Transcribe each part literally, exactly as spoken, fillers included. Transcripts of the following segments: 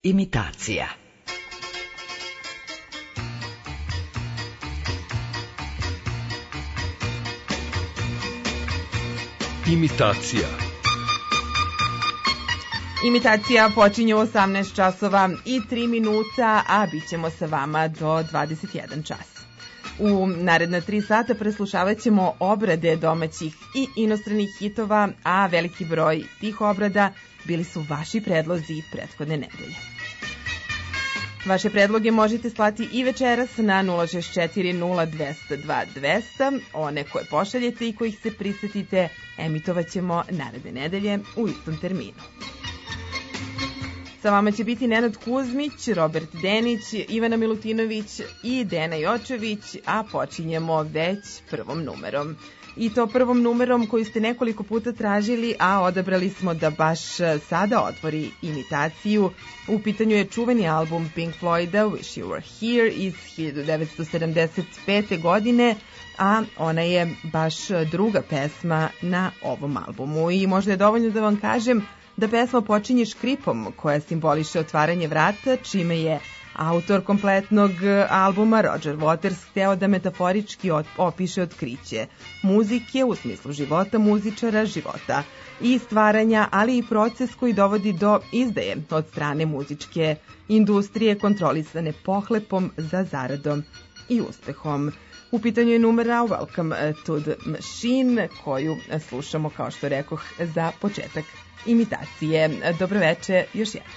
Imitacija. Imitacija. Imitacija počinje u osamnaest časova i tri minuta, a bit ćemo sa vama do dvadeset jedan čas. U naredna tri sata preslušavat ćemo obrade domaćih i inostranih hitova, a veliki broj tih obrada bili su vaši predlozi prethodne nedelje. Vaše predloge možete slati i večeras na nula šest četiri nula dva zero dva dva zero zero. One koje pošaljete i kojih se prisetite emitovat ćemo naredne nedelje u istom terminu. Sa vama će biti Nenad Kuzmić, Robert Denić, Ivana Milutinović i Dena Jočević, a počinjemo već prvom numerom. I to prvom numerom koju ste nekoliko puta tražili, a odabrali smo da baš sada otvori imitaciju. U pitanju je čuveni album Pink Floyda Wish You Were Here iz hiljadu devetsto sedamdeset pete. godine, a ona je baš druga pesma na ovom albumu. I možda je dovoljno da vam kažem da pesma počinje škripom koja simboliše otvaranje vrata, čime je autor kompletnog albuma Roger Waters hteo da metaforički opiše otkriće muzike u smislu života muzičara, života i stvaranja, ali i proces koji dovodi do izdaje od strane muzičke industrije kontrolisane pohlepom za zaradom i uspehom. U pitanju je numera Welcome to the Machine, koju slušamo, kao što rekoh, za početak imitacije. Dobroveče još jednom.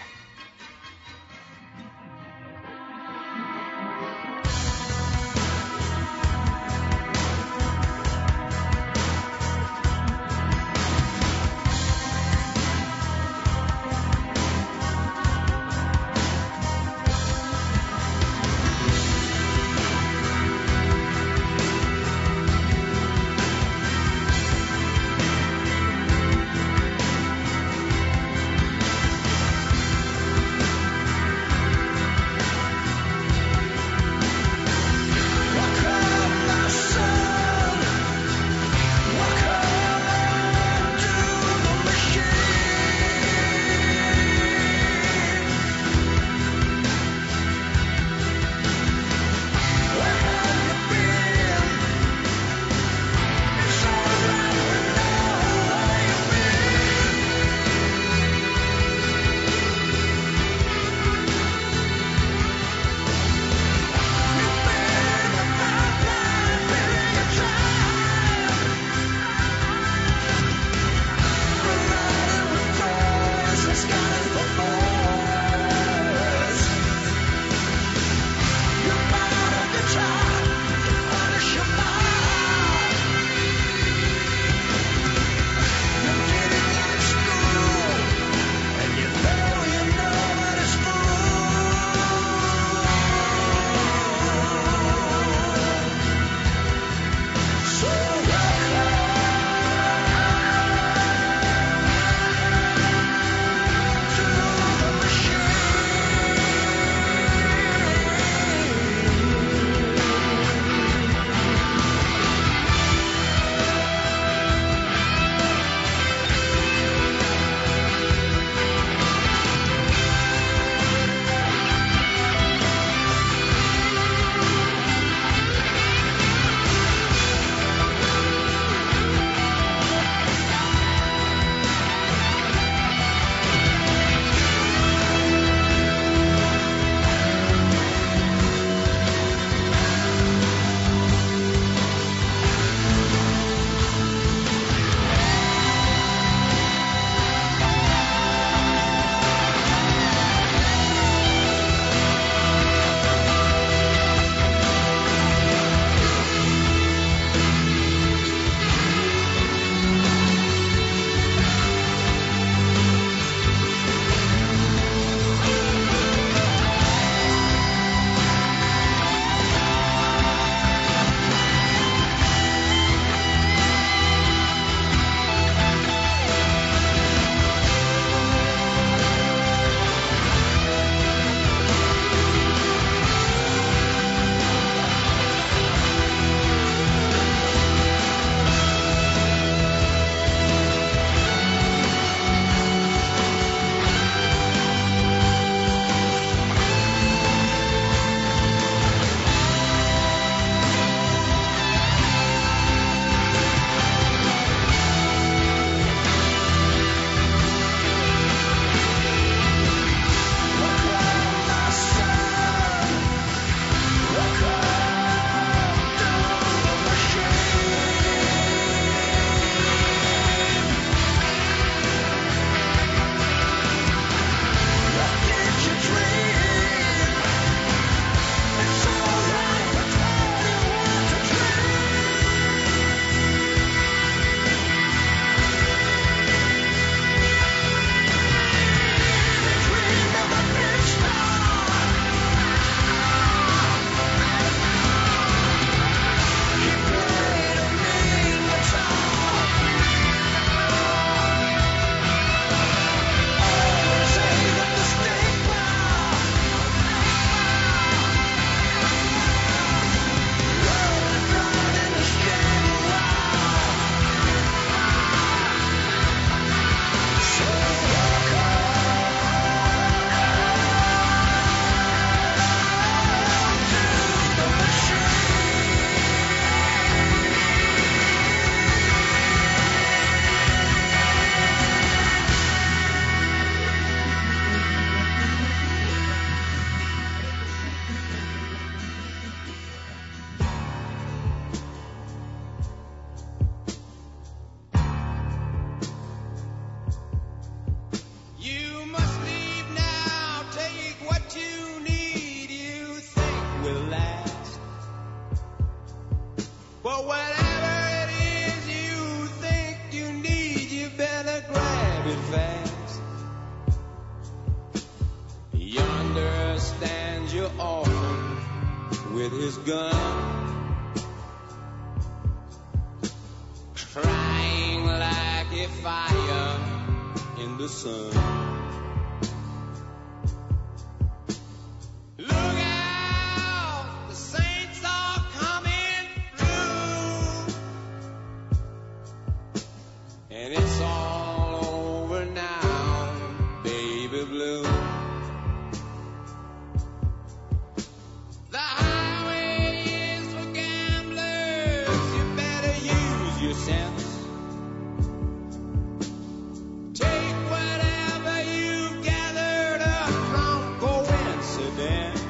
too often with his gun, crying like a fire in the sun. Look out, the saints are coming through, and it's all over now, baby blue. The highway is for gamblers, you better use your sense. Take whatever you've gathered up from coincidence.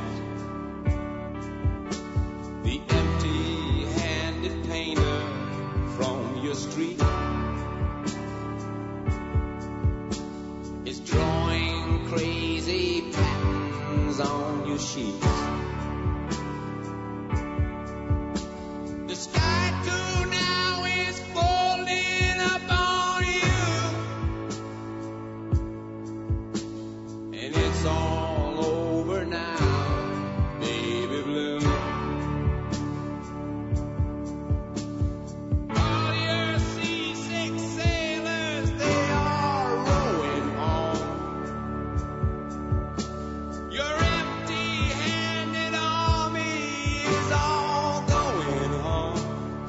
The empty-handed painter from your street is drawing crazy patterns on your sheets. The sky too now is folding up on you, and it's all over now, baby blue. All your seasick sailors, they are rowing home. Your empty-handed army is all going home.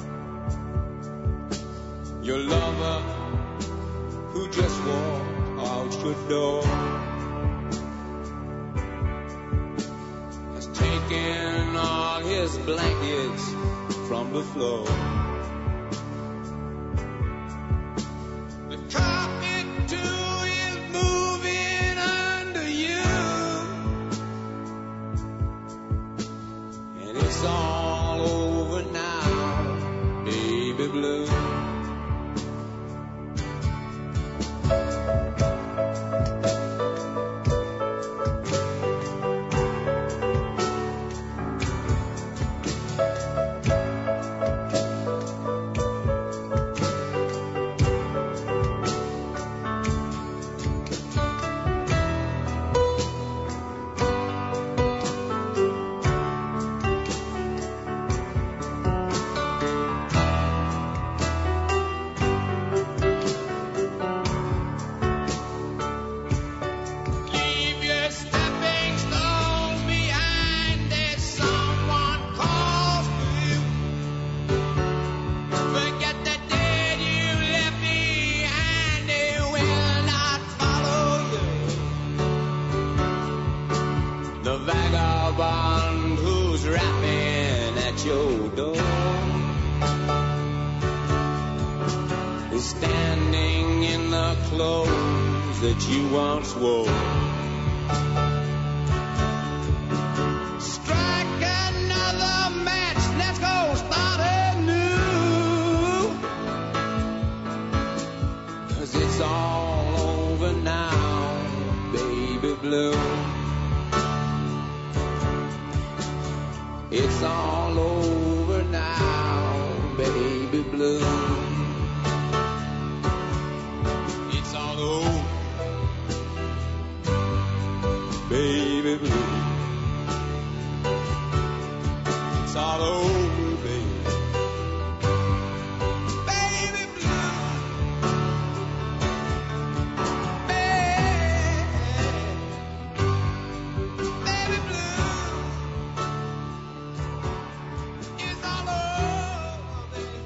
Your lover who just walked out your door has taken all his blankets from the floor. The carpet too is moving under you, and it's all over now, baby blue. Leave your stepping stones behind, there's someone calls for you. Forget the dead you left behind, they will not follow you. The vagabond who's rapping at your door is standing in the clothes that you once wore. Strike another match, let's go start anew, 'cause it's all over now, baby blue. It's all over now, baby blue. It's all over, baby blue. It's all over, baby. Baby blue. Baby, baby blue. It's all over, baby.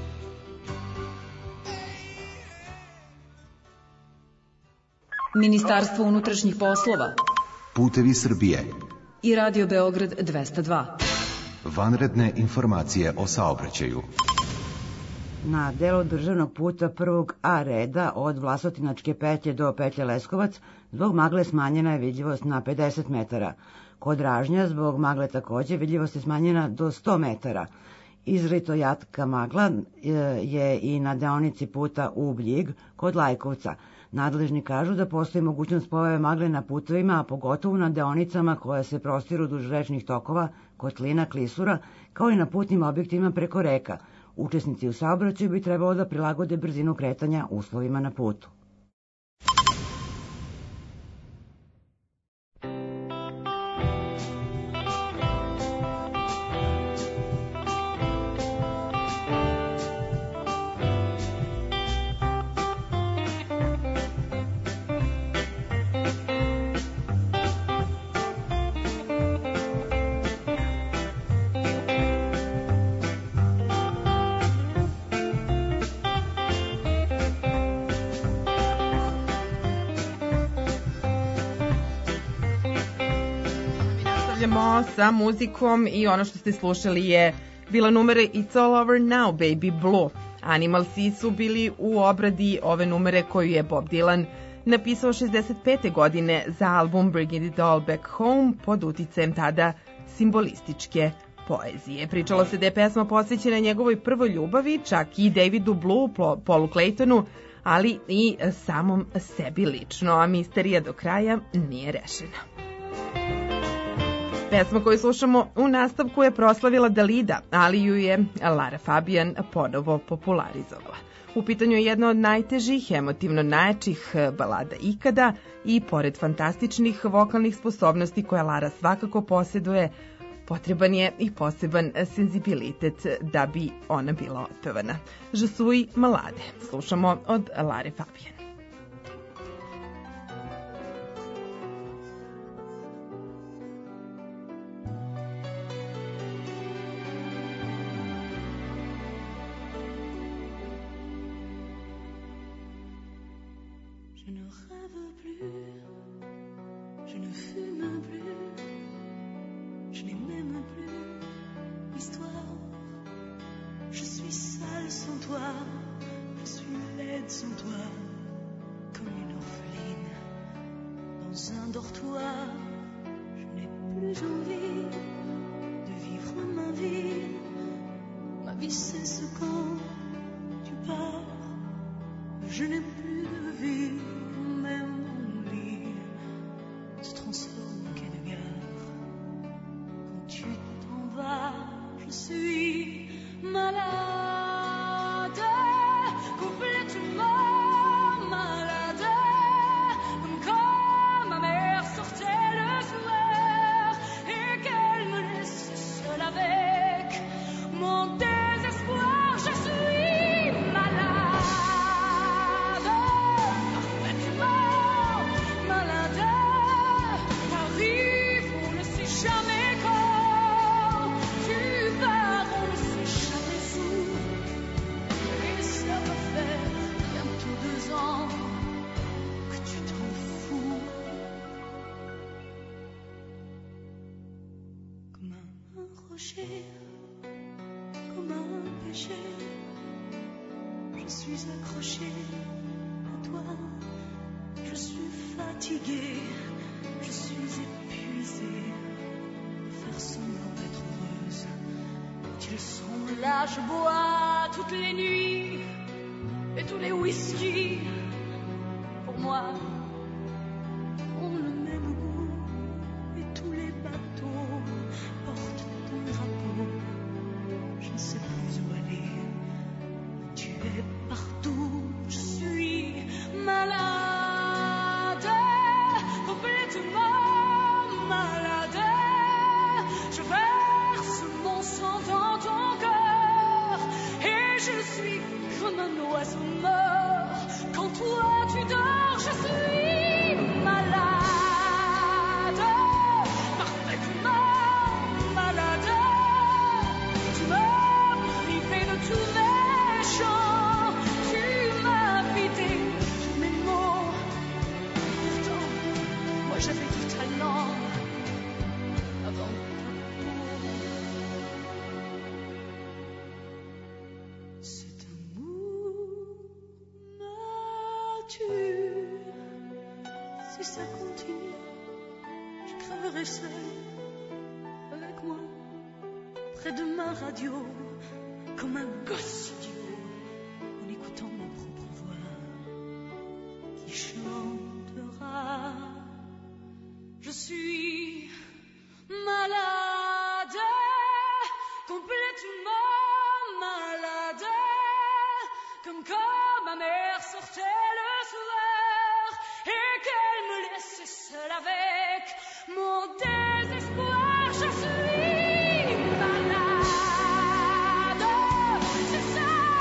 Ministarstvo unutrašnjih poslova Putevi Srbije. i Radio Beograd dvesta dva. Vanredne informacije o saobraćaju. Na delu državnog puta prvog A reda od Vlasotinačke petlje do petlje Leskovac zbog magle smanjena je vidljivost na pedeset metara. Kod Ražnja zbog magle takođe vidljivost je smanjena do sto metara. Izrazito jatka magla je i na deonici puta Ub-Ljig kod Lajkovca. Nadležni kažu da postoji mogućnost pojave magle na putovima, a pogotovo na deonicama koje se prostiru duž rečnih tokova, kotlina, klisura, kao i na putnim objektima preko reka. Učesnici u saobraćaju bi trebalo da prilagode brzinu kretanja uslovima na putu. nastavljamo sa muzikom i ono što ste slušali je bila numere It's All Over Now, Baby Blue. Animalsi su bili u obradi ove numere koju je Bob Dylan napisao šezdeset pete godine za album Bringing It All Back Home pod uticajem tada simbolističke poezije. Pričalo se da je pesma posvećena njegovoj prvoj ljubavi, čak i Davidu Blue, Paulu Claytonu, ali i samom sebi lično, a misterija do kraja nije rešena. Pesma koju slušamo u nastavku je proslavila Dalida, ali ju je Lara Fabian ponovo popularizovala. U pitanju je jedna od najtežih, emotivno najjačih balada ikada i pored fantastičnih vokalnih sposobnosti koje Lara svakako posjeduje, potreban je i poseban senzibilitet da bi ona bila otpevana. Je suis malade. Slušamo od Lare Fabian. Je ne rêve plus, je ne fume plus, je n'ai même plus l'histoire. Je suis seule sans toi, je suis laide sans toi, comme une orpheline dans un dortoir. Je n'ai plus envie de vivre ma vie, ma vie cesse quand tu pars. Je n'ai plus de vie, même mon lit se transforme en quai de gare. Quand tu t'en vas, je suis malade, complètement malade, comme quand ma mère sortait le soir et qu'elle me laissait seule avec mon désespoir. Je suis malade. Comme un péché, je suis accrochée à toi. Je suis fatiguée, je suis épuisée de faire semblant d'être heureuse. Quand ils sont là, je bois toutes les nuits et tous les whisky. Pour moi, ont le même goût et tous les bateaux portent ton drapeau. Je ne sais plus où aller, tu es partout. Je suis malade, complètement malade. Je verse mon sang dans ton cœur et je suis comme un oiseau mort. Quand toi tu dors, je suis malade, parfaitement malade. Tu m'as privé de tous mes chants, tu m'as vidé de mes mots. Pourtant, moi j'avais du talent avant ta peau. Cet amour m'a tué. Si ça continue, je crèverai seule avec moi près de ma radio, comme un gosse idiot, en écoutant ma propre voix qui chantera. Je suis malade, complètement malade, comme quand ma mère sortait le soir et qu'elle me laissait seule avec mon désespoir. Je suis malade, c'est ça.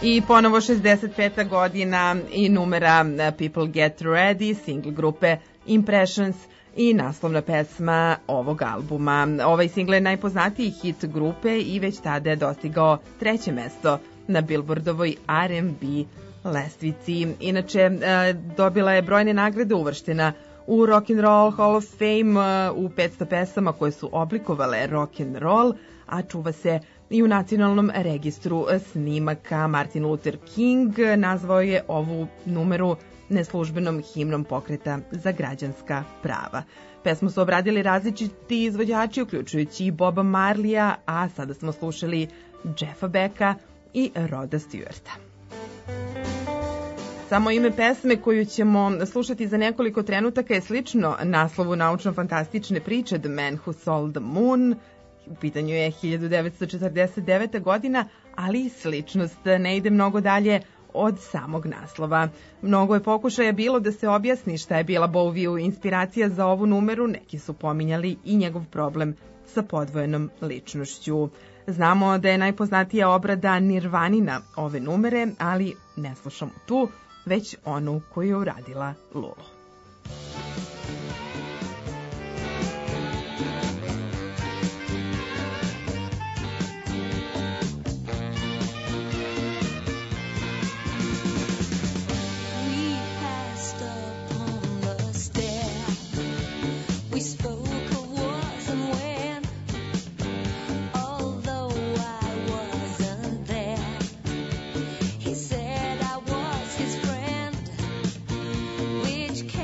I ponovo šezdeset peta godina i numera People Get Ready, single grupe Impressions i naslovna pesma ovog albuma. Ovaj single je najpoznatiji hit grupe i već tada je dostigao treće mesto na Billboardovoj R and B lestvici. Inače, dobila je brojne nagrade, uvrštena u Rock and Roll Hall of Fame u petsto pesama koje su oblikovale rock and roll, a čuva se i u nacionalnom registru snimaka. Martin Luther King nazvao je ovu numeru neslužbenom himnom pokreta za građanska prava. Pesmu su obradili različiti izvođači, uključujući i Boba Marleya, a sada smo slušali Jeffa Becka i Roda Stewarta. Samo ime pesme koju ćemo slušati za nekoliko trenutaka je slično naslovu naučno-fantastične priče The Man Who Sold the Moon. U pitanju je hiljadu devetsto četrdeset deveta godina, ali sličnost ne ide mnogo dalje od samog naslova. Mnogo je pokušaja bilo da se objasni šta je bila Bowieju inspiracija za ovu numeru, neki su pominjali i njegov problem sa podvojenom ličnošću. Znamo da je najpoznatija obrada Nirvanina ove numere, ali ne slušamo tu, već onu koju je uradila Lulu. Which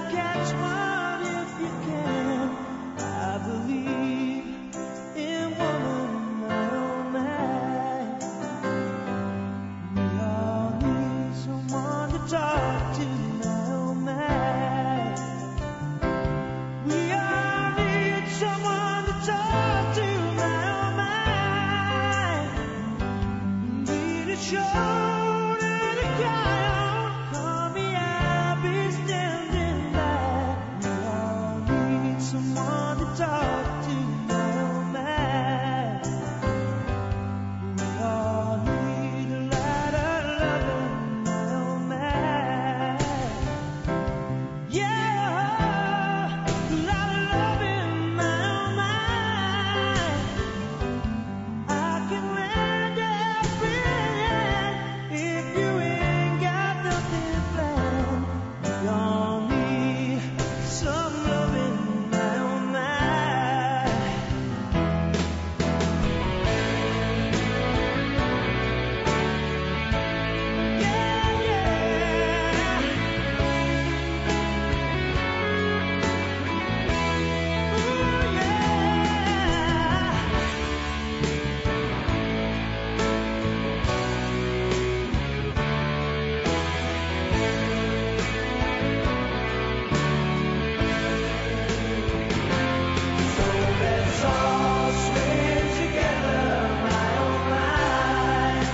catch one if you can. I believe in woman, my own man. We all need someone to talk to, my own man. We all need someone to talk to, my own man. Need a shoulder to cry on, call me, I'll be standing by. We all need someone to talk to, my own man. We all need a lot of loving, my own man. Yeah, a lot of loving, my own man. I can lend everything if you ain't got nothing planned. We all need some loving, my own man. Yeah, yeah. Ooh, yeah. So let's all swim together, my own mind.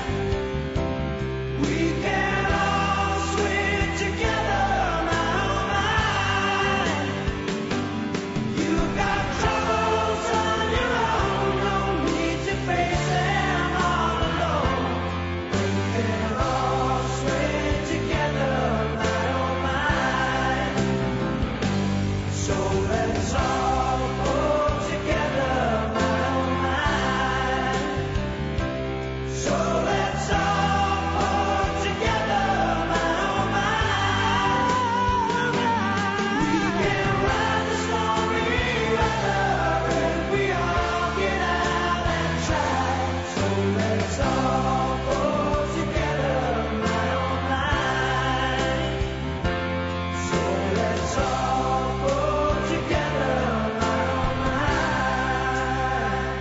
We can all swim together, my own mind. You've got troubles on your own, no need to face them all alone. We can all swim together, my own mind. So let's all pull together, my own mind. So let's all pull together, my own mind. We can ride the stormy weather if we all get out and try. So let's all pull together, my own mind. So let's all pull together, my own mind.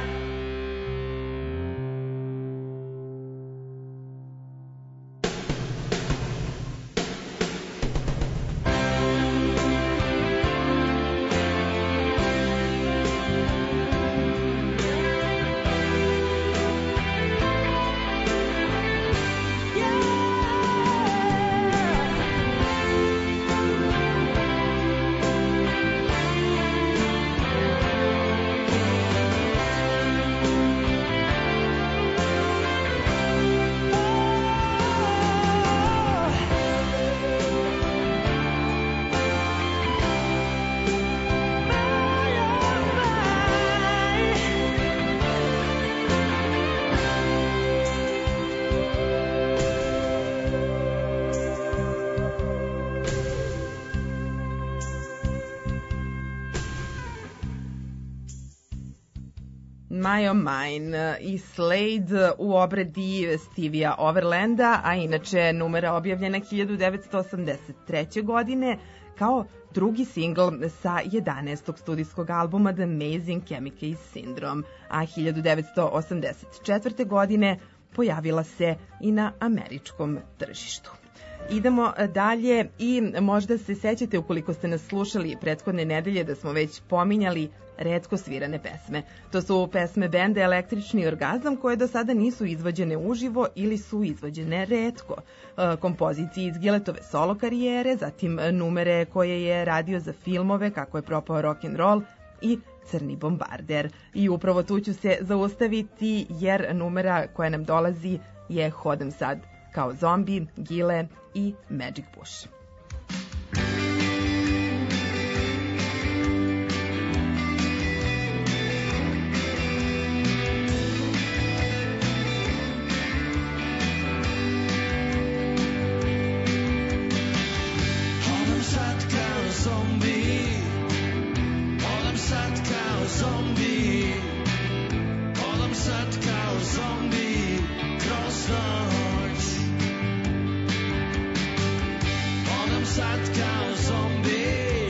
My Oh Mine i Slade u obradi Stevija Overlanda, a inače numera objavljena hiljadu devetsto osamdeset treće. godine kao drugi singl sa jedanaestog studijskog albuma The Amazing Chemical Syndrome, a hiljadu devetsto osamdeset četvrte. godine pojavila se i na američkom tržištu. Idemo dalje i možda se sećate, ukoliko ste nas slušali prethodne nedelje, da smo već pominjali retko svirane pesme. To su pesme benda Električni orgazam koje do sada nisu izvođene uživo ili su izvođene retko. E, kompozicije iz Giletove solo karijere, zatim numere koje je radio za filmove kako je propao rock and roll i Crni bombarder. I upravo tu ću se zaustaviti jer numera koja nam dolazi je Hodam sad kao zombi, Gile i Magic Bush. Hodam sad kao zombi, hodam sad kao zombi, hodam sad kao zombi kroz noć. Hodam sad kao zombi,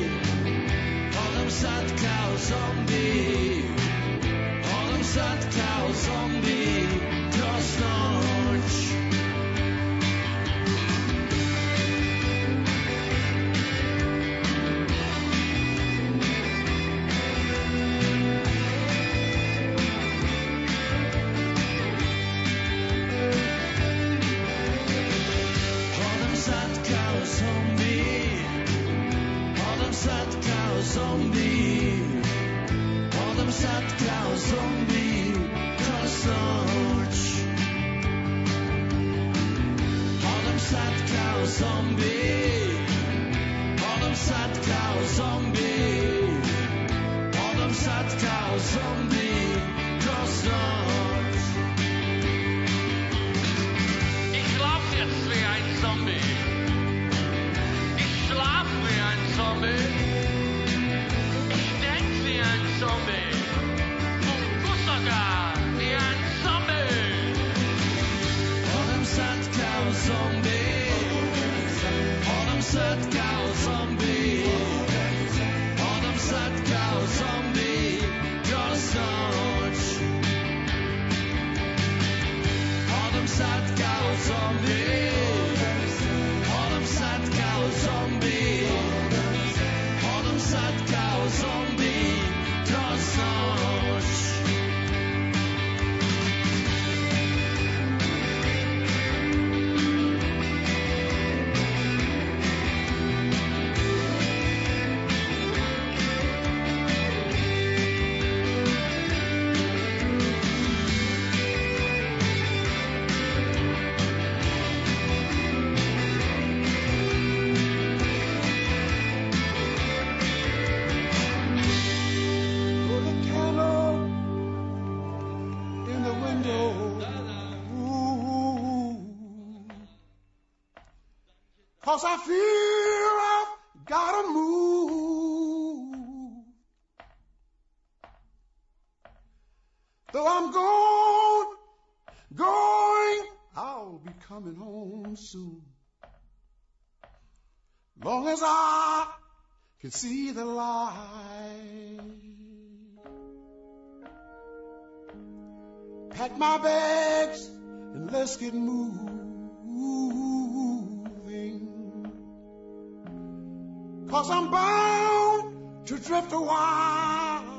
zombie. Odem sad kao zombi kroz noć. Odem sad kao zombi. Odem sad kao zombi. Odem sad kao zombi kroz noć. Ich lauf jetzt wie ein Zombie. Ich schlaf wie ein Zombie. Ich denk wie ein Zombie. Und du sogar wie ein Zombie. Odem sad kao zombi. Odem sad kao zombi. Odem sad kao zombi kroz noć. Odem sad kao zombi. Odem sad kao zombi. Odem sad kao zombi kroz noć. Put a candle in the window. Ooh. 'Cause I feel I've gotta move. Though I'm gone, going, I'll be coming home soon. Long as I can see the light. Pack my bags and let's get moving. 'Cause I'm bound to drift a while.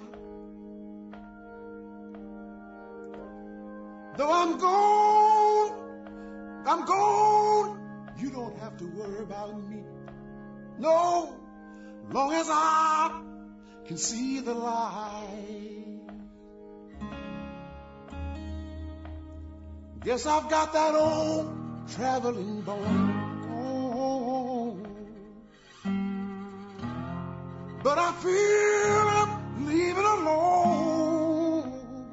Though I'm gone, I'm gone, you don't have to worry about me. No, long as I can see the light. Guess I've got that old traveling bone. But I feel I'm leaving alone.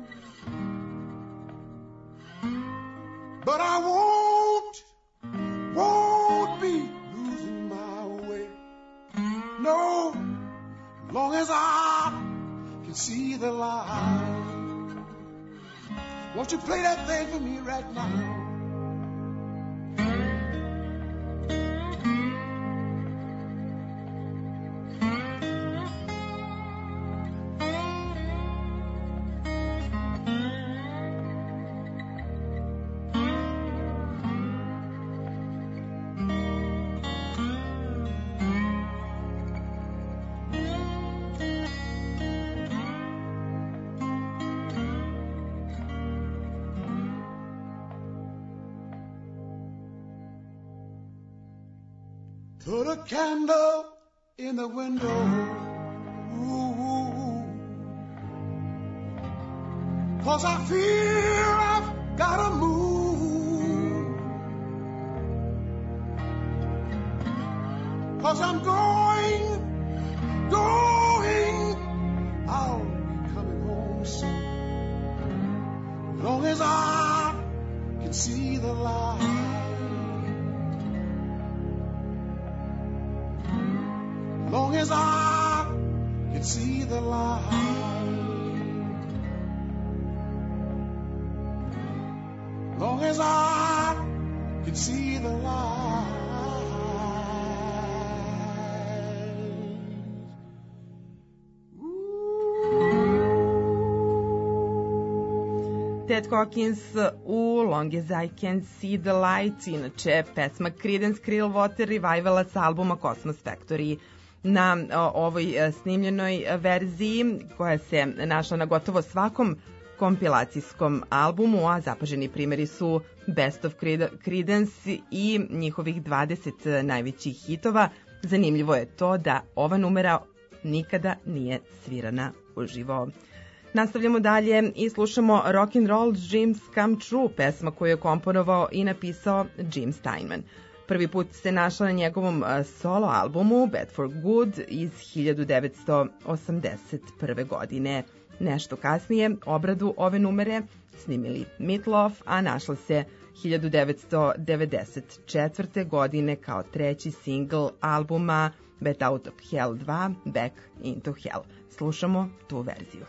But I won't, won't be losing my way. No, long as I can see the light. Won't you play that thing for me right now? Put a candle in the window. Ooh. 'Cause I feel I've gotta move. 'Cause I'm going, going, I'll be coming home soon. Long as I can see the light. Long as I can see the light. Long as I can see the light. Ted Hawkins u Long as I Can See the Light, inače pesma Creedence Clearwater Revivala s albuma Cosmos Factory. Na o, ovoj snimljenoj verziji koja se našla na gotovo svakom kompilacijskom albumu, a zapaženi primjeri su Best of Creedence i njihovih dvadeset najvećih hitova. Zanimljivo je to da ova numera nikada nije svirana uživo. Nastavljamo dalje i slušamo Rock and Roll Dreams Come True, pesma koju je komponovao i napisao Jim Steinman. Prvi put se našla na njegovom solo albumu Bad for Good iz hiljadu devetsto osamdeset prve. godine. Nešto kasnije obradu ove numere snimili Meatloaf, a našla se hiljadu devetsto devedeset četvrte. godine kao treći singl albuma Bat Out of Hell dva Back into Hell. Slušamo tu verziju.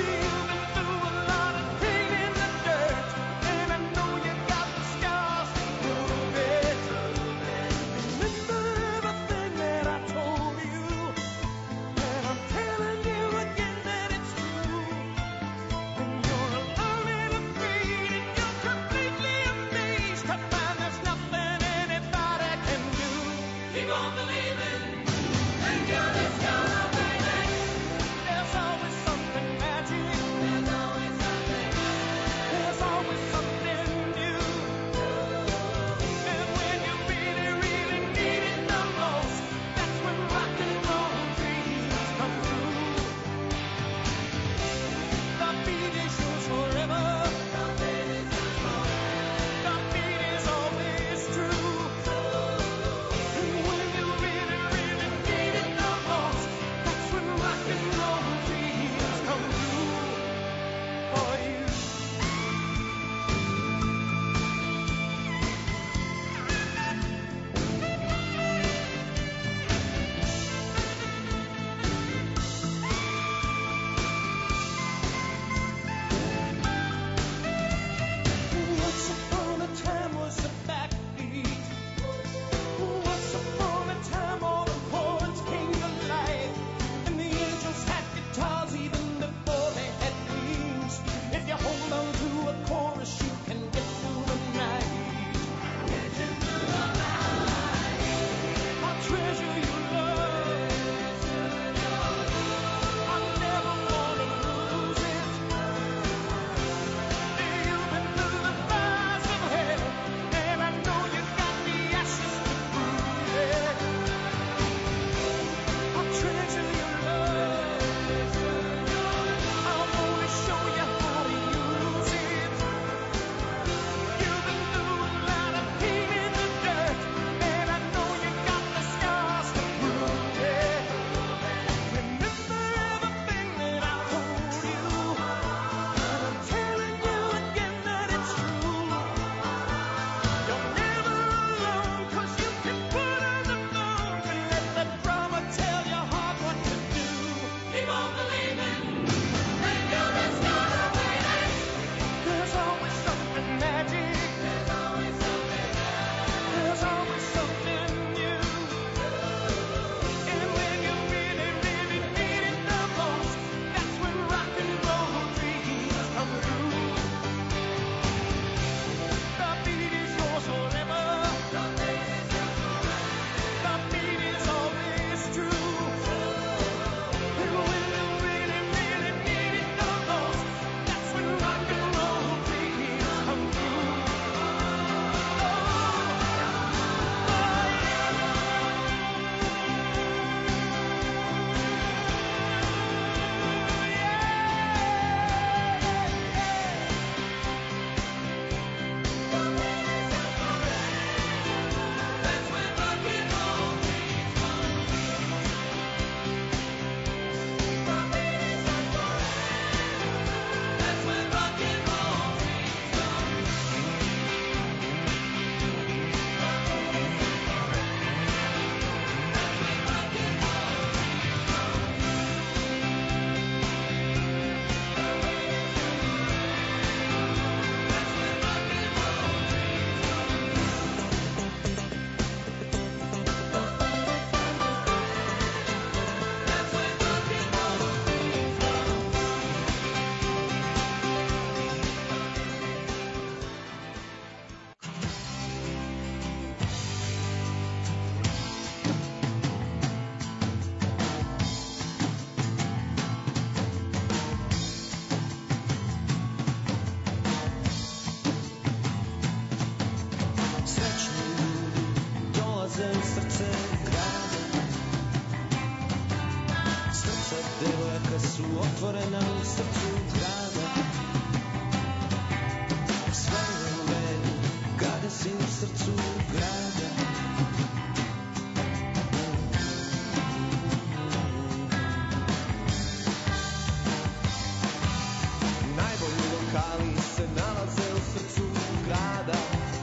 You've been through a lot of pain in the dirt, and I know you got the scars srcu grada. Najbolji lokali se nalaze u srcu grada.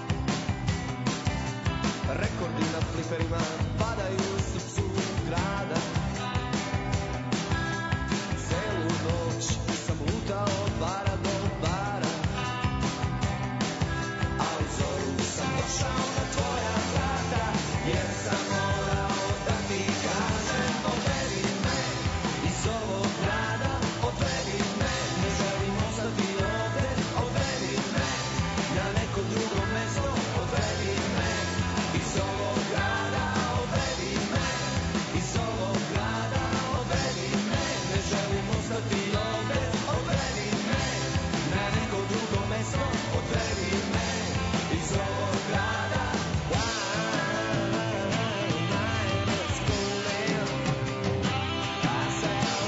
Rekordi na fliperima padaju u srcu grada. Celu noć sam lutao od bara do bara, a u zoru sam došao na tvoja vrata, jer sam morao da ti kažem odvedi me iz ovog grada, odvedi me, ne želim ostati ovde, odvedi me na neko drugo mesto, odvedi me iz ovog grada, odvedi me iz ovog grada, odvedi me, ne želim ostati ovde, odvedi me na neko drugo mesto, odvedi me iz ovog grada. Let's go there. I said,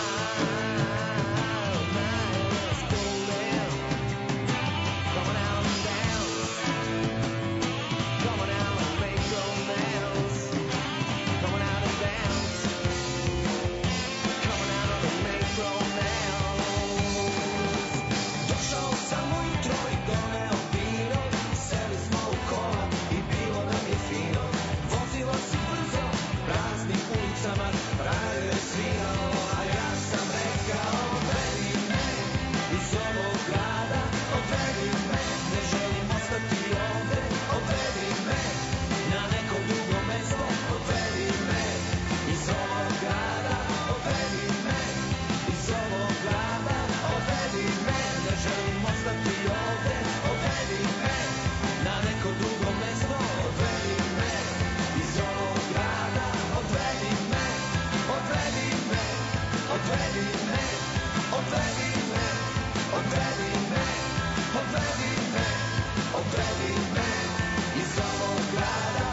let's go there. Come on out and dance. Come on out and make romance. Come on out and dance. Come on out and make romance. Došao sam ujutro i doneo vino, seli smo u kola i bilo nam je fino. Vozilo si brzo, praznim ulicama, radio je svirao, a ja sam rekao odvedi me iz ovog grada, odvedi me, ne želim ostati ovde, odvedi me na neko drugo mesto, odvedi me iz ovog grada, odvedi me iz ovog grada, odvedi me, ne želim ostati ovde, odvedi me na neko drugo mesto, odvedi me iz ovog grada, odvedi me, odvedi me, odvedi me, odvedi me, odvedi me, odvedi me, odvedi me iz ovog grada.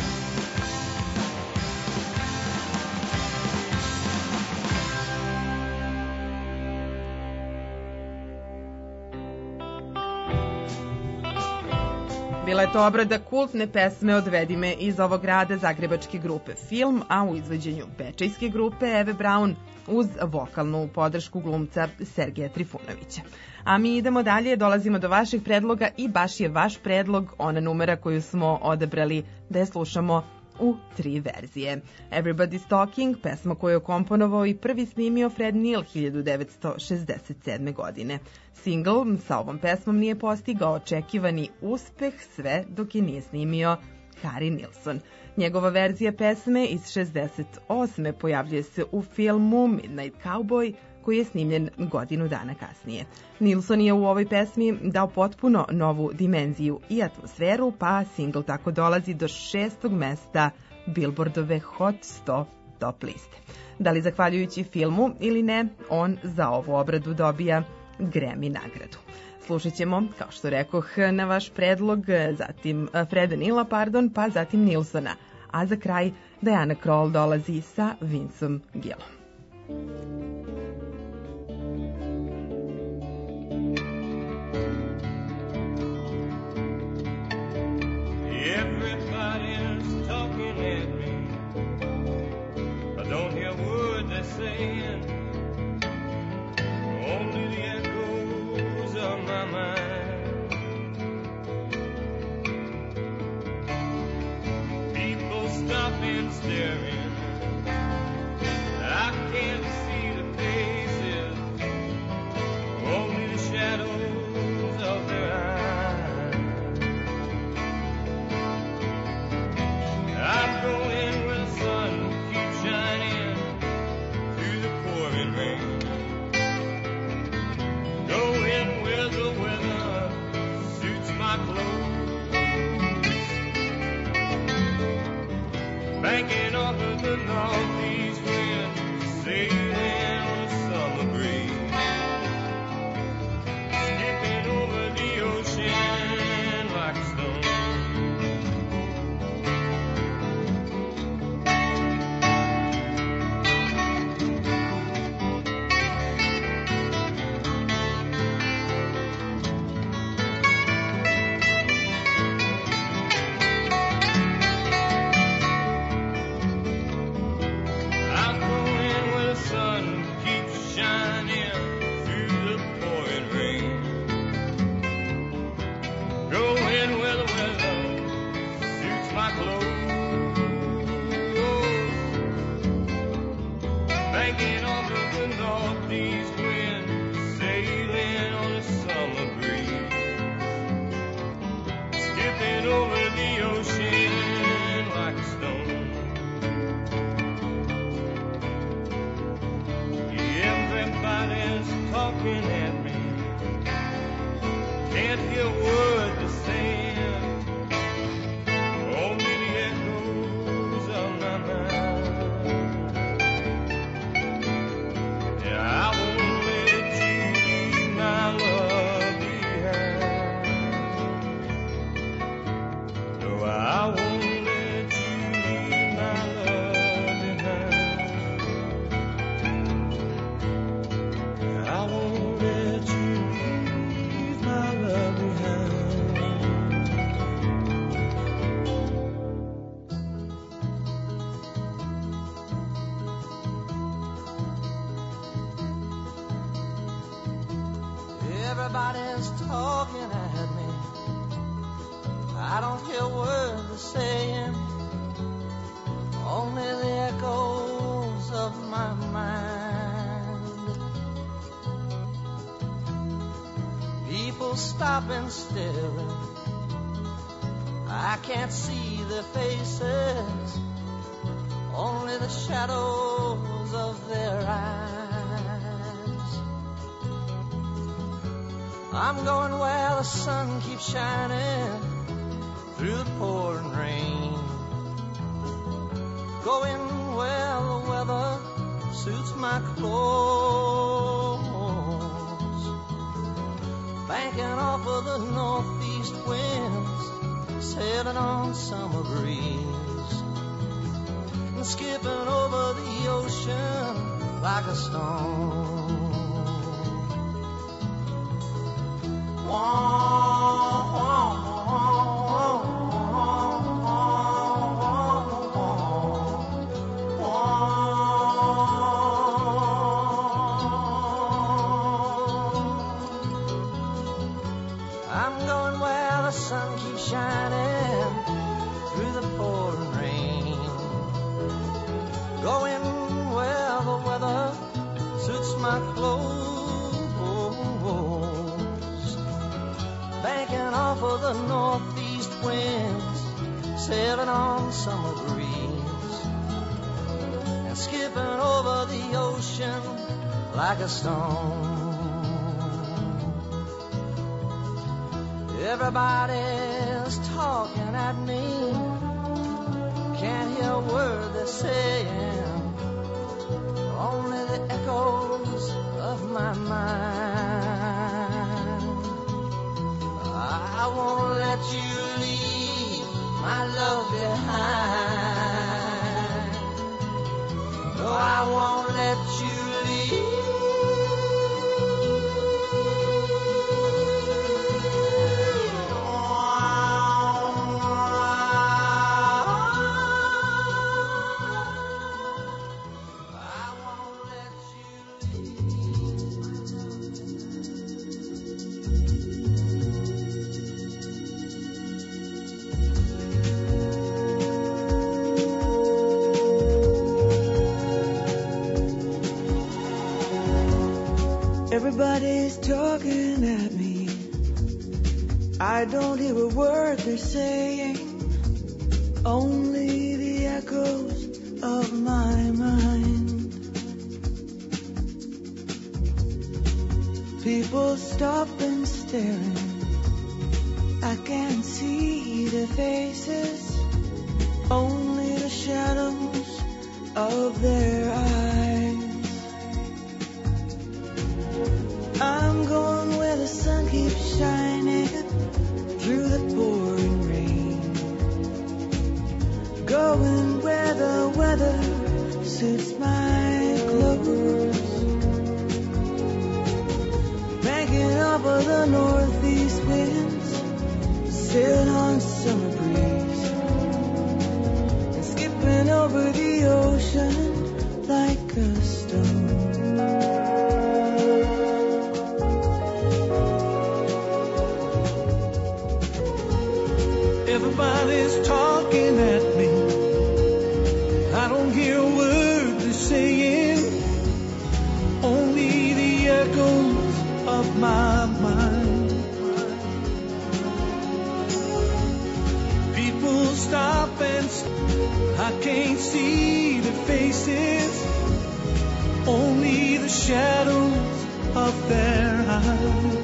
Bila je to obrada kultne pesme Odvedi me iz ovog grada zagrebačke grupe Film, a u izvođenju bečejske grupe Eve Braun uz vokalnu podršku glumca Sergeja Trifunovića. A mi idemo dalje, dolazimo do vaših predloga i baš je vaš predlog ona numera koju smo odabrali da je slušamo u tri verzije. Everybody's Talking, pesma koju je komponovao i prvi snimio Fred Neil hiljadu devetsto šezdeset sedme. godine. Single sa ovom pesmom nije postigao očekivani uspeh sve dok je nije snimio Harry Nilsson. Njegova verzija pesme iz šezdeset osme pojavljuje se u filmu Midnight Cowboy, koji je snimljen godinu dana kasnije. Nilsson je u ovoj pesmi dao potpuno novu dimenziju i atmosferu, pa single tako dolazi do šestog mesta Billboardove Hot sto top liste. Da li zahvaljujući filmu ili ne, on za ovu obradu dobija Grammy nagradu. Slušat ćemo, kao što rekoh, na vaš predlog, zatim Freda Nila, pardon, pa zatim Nilsona, a za kraj Diana Krall dolazi sa Vincem Gillom. Everybody's talking at me. I don't hear words they're saying, only the echoes of my mind. People stopping, staring. I can't see the faces, only the shadows of their eyes. I'm going where the sun keeps shining through the pouring rain. Going where the weather suits my clothes. Banking off of the northeast wind, sailing on a summer breeze. Skipping over the ocean like a stone. over the ocean like a stone. Everybody's talking at me, can't hear a word they're saying, only the echoes of my mind. Yeah, I won't let you leave my love behind. No, I won't let you leave my love behind. I won't let you leave my love behind. Everybody's talking at me, I don't hear a word they're saying, only the echoes of my mind. People stop and stare, I can't see their faces, only the shadows of their eyes. I'm going where the sun keeps shining through the pouring rain, going where the weather suits my clothes, banking off of the northeast winds, sailing on summer breeze, and skipping over the ocean like a stone. I'm going where the sun keeps shining through the pouring rain, going where the weather suits my clothes, banking off of the northeast winds, sailing on summer breeze, and skipping over the ocean like a stone. Everybody's talking at me, can't hear a word they're saying, only the echoes of my mind. I won't let you leave my love behind. No, I won't let you leave. Everybody's talking at me, I don't hear a word they're saying, only the echoes of my mind. People stop and staring, I can't see their faces, only the shadows of their eyes. I'm going where the sun keeps shining through the pouring rain, going where the weather suits my clothes, banking off of the northeast winds, sailing on summer breeze, and skipping over the ocean like a stone. Everybody's talking at me, I don't hear a word they're saying, only the echoes of my mind. up and s- I can't see their faces, only the shadows of their eyes.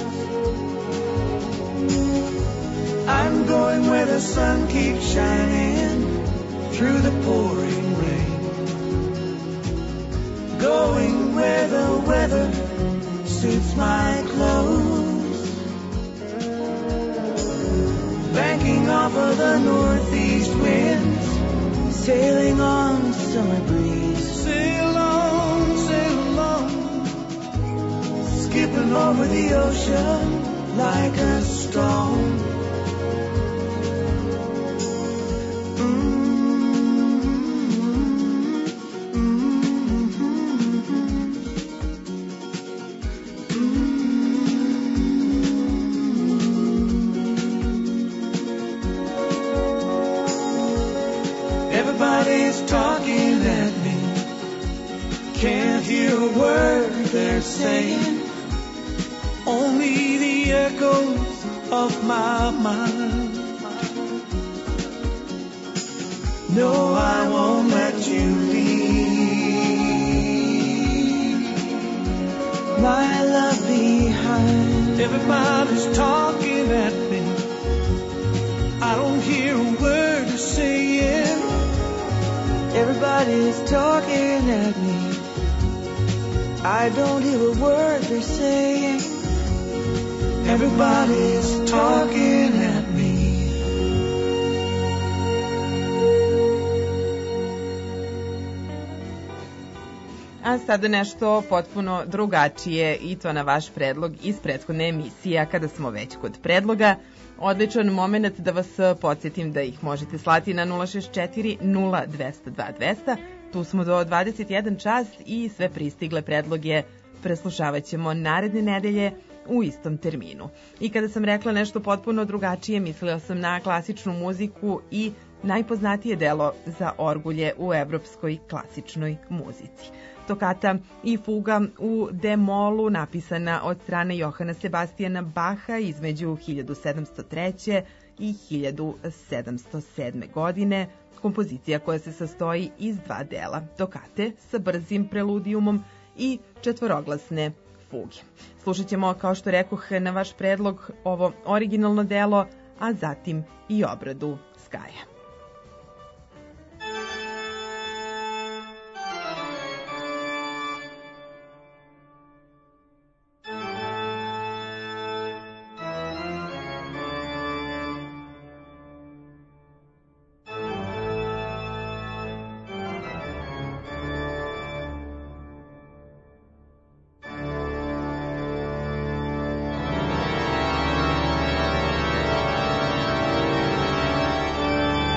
I'm going where the sun keeps shining through the pouring rain, going where the weather suits my clothes, banking off of the northeast winds, sailing on summer breeze. Sail on, sail along, skipping over the ocean like a stone. Everybody's talking at me, can't hear a word they're saying, only the echoes of my mind. No, I won't let you leave my love behind. Everybody's talking at me, I don't hear a word they're saying. Everybody's talking at me, I don't hear a word they're saying. Everybody's talking at me. A sada nešto potpuno drugačije i to na vaš predlog iz prethodne emisije. A kada smo već kod predloga, odličan moment da vas podsjetim da ih možete slati na nula šest četiri nula dva nula dva dva nula. Tu smo do dvadeset jedan čas i sve pristigle predloge preslušavat ćemo naredne nedelje u istom terminu. I kada sam rekla nešto potpuno drugačije, mislila sam na klasičnu muziku i najpoznatije delo za orgulje u evropskoj klasičnoj muzici. Tokata i fuga u D-molu napisana od strane Johana Sebastijana Baha između hiljadu sedamsto treće. i hiljadu sedamsto sedme. godine, kompozicija koja se sastoji iz dva dela, tokate sa brzim preludijumom i četvoroglasne fuge. Slušat ćemo, kao što rekoh, na vaš predlog ovo originalno delo, a zatim i obradu Skaja. Thank you.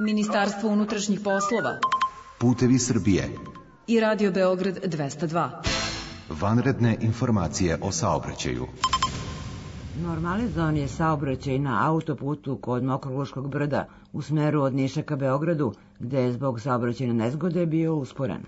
Ministarstvo unutrašnjih poslova Putevi Srbije. i Radio Beograd dvesta dva. Vanredne informacije o saobraćaju. Normalizovan je saobraćaj na autoputu kod Mokroluškog brda u smeru od Niša ka Beogradu, gde je zbog saobraćajne nezgode bio usporen.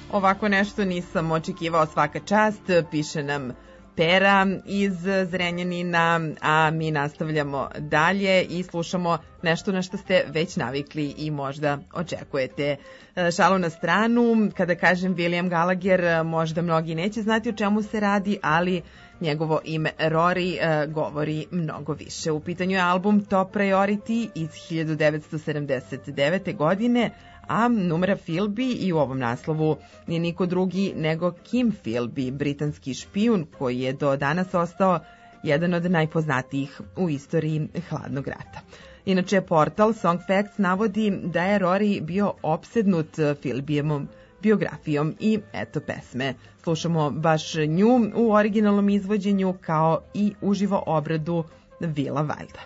Ovako nešto nisam očekivao, svaka čast, piše nam Pera iz Zrenjanina, a mi nastavljamo dalje i slušamo nešto na što ste već navikli i možda očekujete. Šalu na stranu, kada kažem William Gallagher, možda mnogi neće znati o čemu se radi, ali njegovo ime Rory e, govori mnogo više. U pitanju je album Top Priority iz hiljadu devetsto sedamdeset devete. godine, a numera Philby i u ovom naslovu nije niko drugi nego Kim Philby, britanski špijun koji je do danas ostao jedan od najpoznatijih u istoriji hladnog rata. Inače, portal Song Facts navodi da je Rory bio opsednut Philbyjevom biografijom i eto pesme. Slušamo baš nju u originalnom izvođenju kao i uživo obradu Vila Wilda.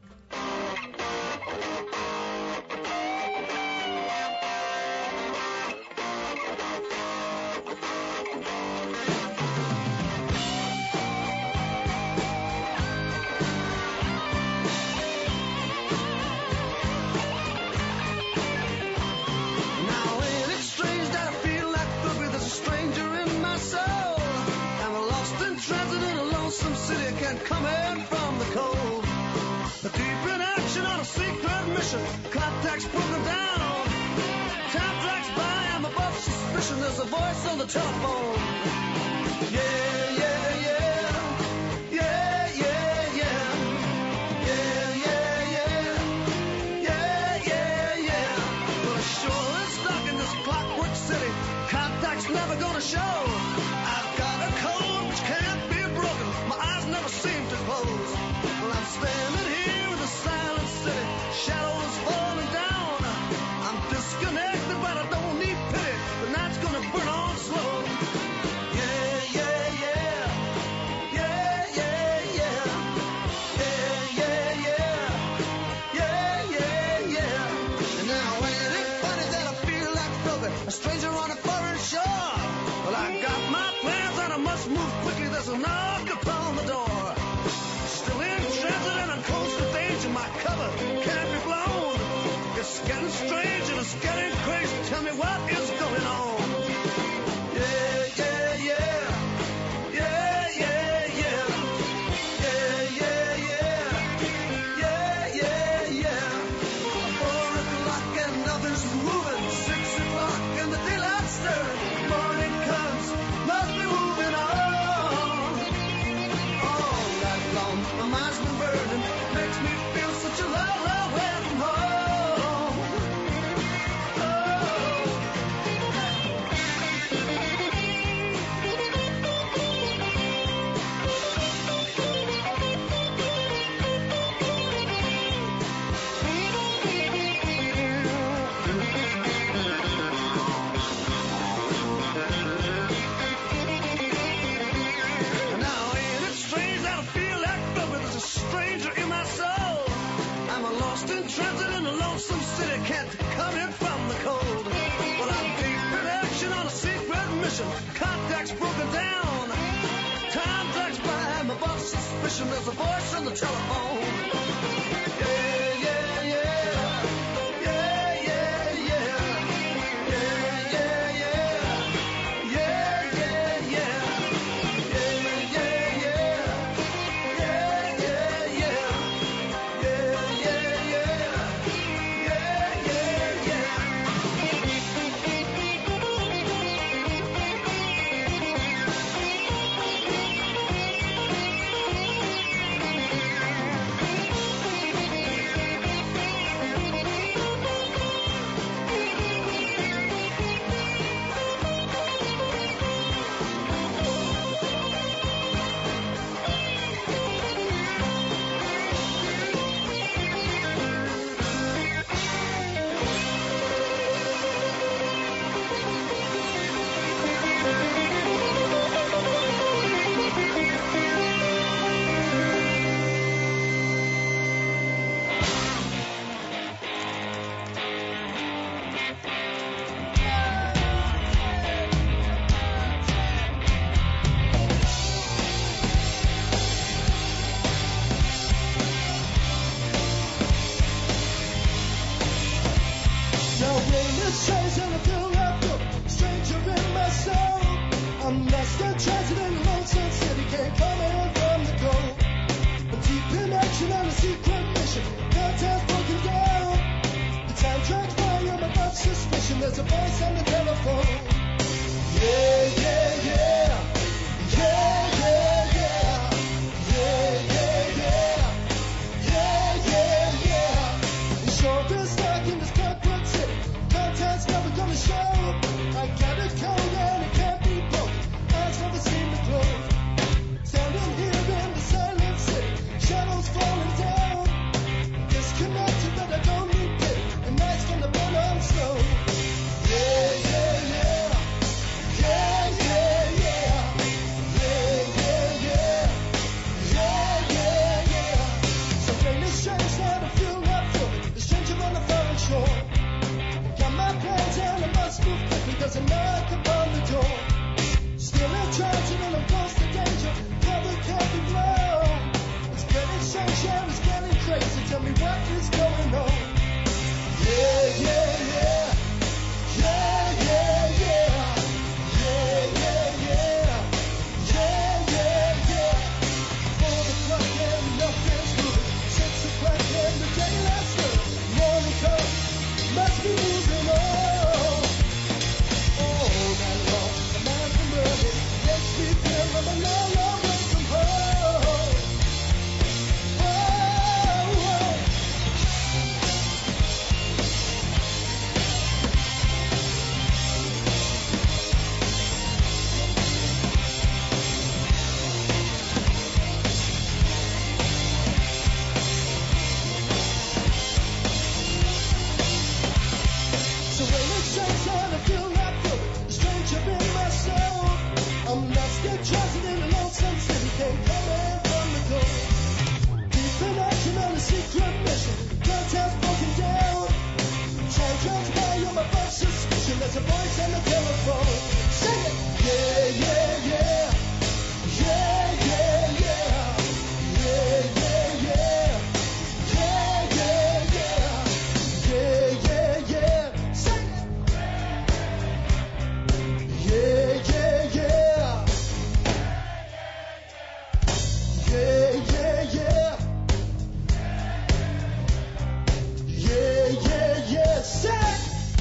Contacts broken down. Time drags by, I'm above suspicion. There's a voice on the telephone. Yeah, yeah, yeah. Yeah, yeah, yeah. Yeah, yeah, yeah. Yeah, yeah, yeah. Well, it sure is dark in this clockwork city. Contacts never gonna show. I've got a code which can't be broken. My eyes never seem to close. Well, I'm standing here with a silent city. Shadows falling down. I'm disconnected, but I don't need pity. The night's gonna burn on slow. Yeah, yeah, yeah. Yeah, yeah, yeah. Yeah, yeah, yeah. Yeah, yeah, yeah. And now ain't it funny that I feel like Philby, a stranger on a foreign shore? Well, I got my plans and I must move quickly. There's a knock upon the door. Still in transit and I'm close to danger. My cover can't be blown. It's getting strange and it's getting crazy. Tell me what is going on. Yeah, yeah, yeah. Yeah, yeah, yeah. Yeah, yeah, yeah. Yeah, yeah, yeah. Four o'clock and nothing's moving. Six o'clock and the daylight's stirring. Morning comes, must be moving on. All night long, my mind's been burning. Makes me feel such a long, long way from home. Now ain't it strange that I feel like Philby? There's a stranger in my soul. I'm a lost in transit in a lonesome city. Can't come in from the cold. Well, I'm deep in action on a secret mission. Contacts broken down. Time drags by. I'm above suspicion. There's a voice on the telephone. Yeah, yeah, yeah. Yeah, yeah, yeah. Yeah, yeah, yeah. Yeah, yeah, yeah. Yeah, yeah, yeah. Yeah, yeah, yeah. Yeah, yeah, yeah. Yeah, yeah, yeah. there's a voice on the telephone. Yeah, yeah, yeah. Yeah, yeah, yeah. Yeah, yeah, yeah. Yeah, yeah, yeah. It's sure been stuck in this clockwork city. Contact's never gonna show. I got a code and it can't be broken. Eyes never seem to close. Standing here in the silent city. Shadows falling down. Disconnected, but I don't need pity. And night's gonna burn on slow. Yeah, yeah, yeah. Yeah, yeah, yeah. Yeah, yeah, yeah. Yeah, yeah, yeah. Something is strange now to feel right for me. The stranger on a foreign shore. Got my plans and I must move quickly. There's a knock upon the door. Still in charge and I'm close to danger. Cover can't be blown. It's getting strange and it's getting crazy. Tell me what is going on. Yeah, yeah, yeah. Yeah, yeah, yeah. Yeah, yeah, yeah. Yeah, yeah, yeah. Four o'clock and nothing's moving. Six o'clock and the day lasts through. Morning comes, must be moving on. All night long, the man from running makes me feel I'm a long, long way from home. Oh, oh. So when it's strange and I feel right for it, the stranger in myself. I'm lost and transit in a lonesome city, can't come in from the coast. Deep in action on a secret mission, contact's broken down. Time comes by, you're my first suspicion. There's a voice on the telephone. Sing it! Yeah, yeah, yeah. Yeah, yeah, yeah. Yeah, yeah, yeah. Yeah, yeah, yeah. Yeah, yeah, yeah. Sing it! Yeah, yeah, yeah. Yeah, yeah, yeah. Yeah, yeah, yeah. Sing it!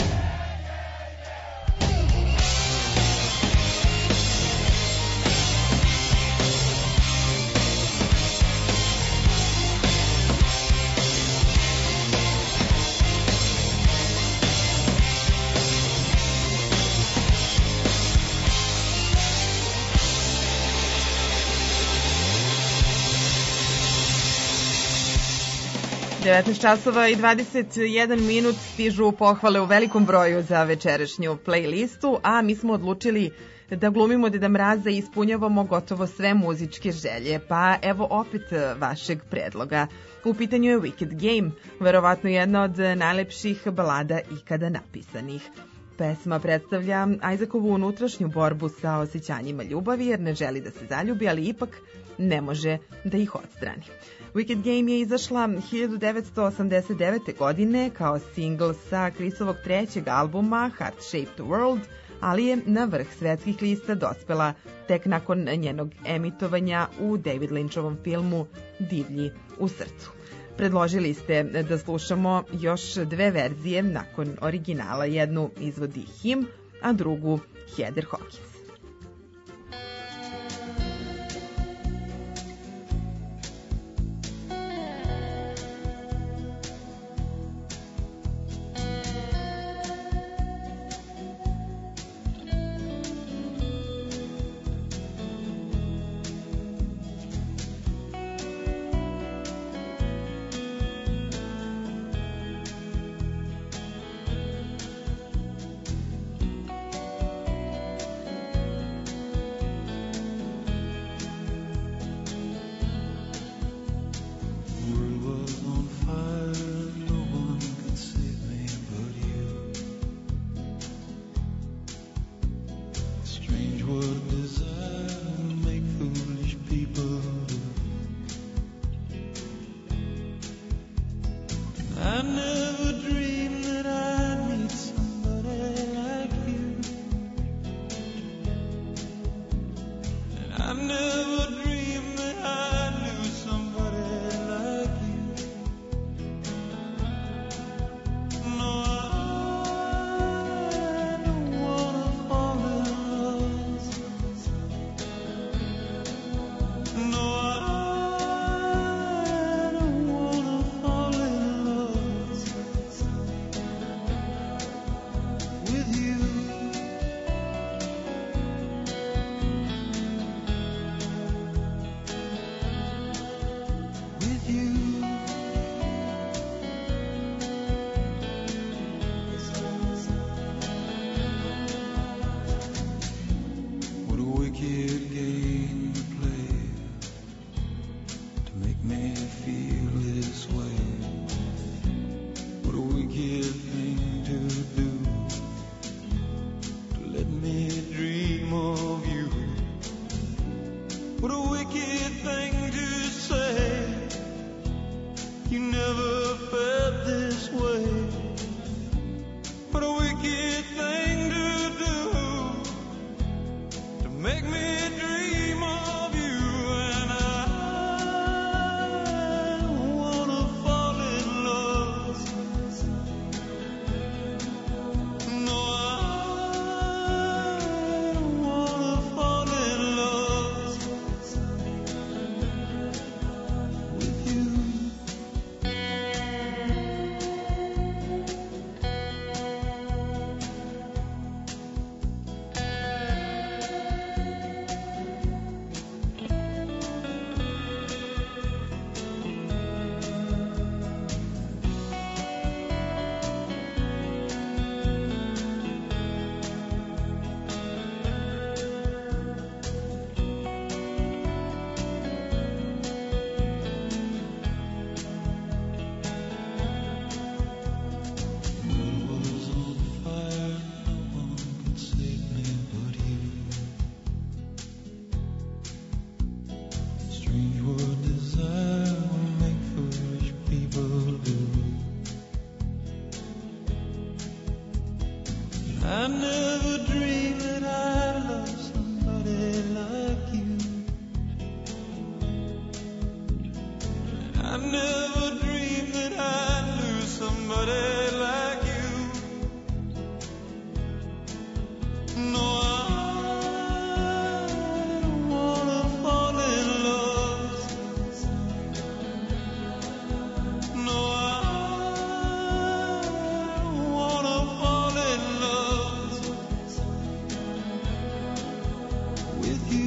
devetnaest časova i dvadeset jedan minut stižu pohvale u velikom broju za večerašnju playlistu, a mi smo odlučili da glumimo Deda Mraza i ispunjavamo gotovo sve muzičke želje, pa evo opet vašeg predloga. U pitanju je Wicked Game, verovatno jedna od najlepših balada ikada napisanih. Pesma predstavlja Isaacovu unutrašnju borbu sa osjećanjima ljubavi jer ne želi da se zaljubi, ali ipak ne može da ih odstrani. Wicked Game je izašla hiljadu devetsto osamdeset devete. godine kao singl sa Chrisovog trećeg albuma Heart Shaped World, ali je na vrh svetskih lista dospela tek nakon njenog emitovanja u David Lynchovom filmu Divlji u srcu. Predložili ste da slušamo još dve verzije nakon originala. Jednu izvodi Him, a drugu Heather Hawkins. You never felt this way. What a wicked thing to do, to make me dream of you. And I wanna fall in love. No, I wanna fall in love with you. I never dreamed that I'd love somebody like you. I never dreamed that I'd lose somebody like you. No, I don't wanna fall in love. No, I don't wanna fall in love with you.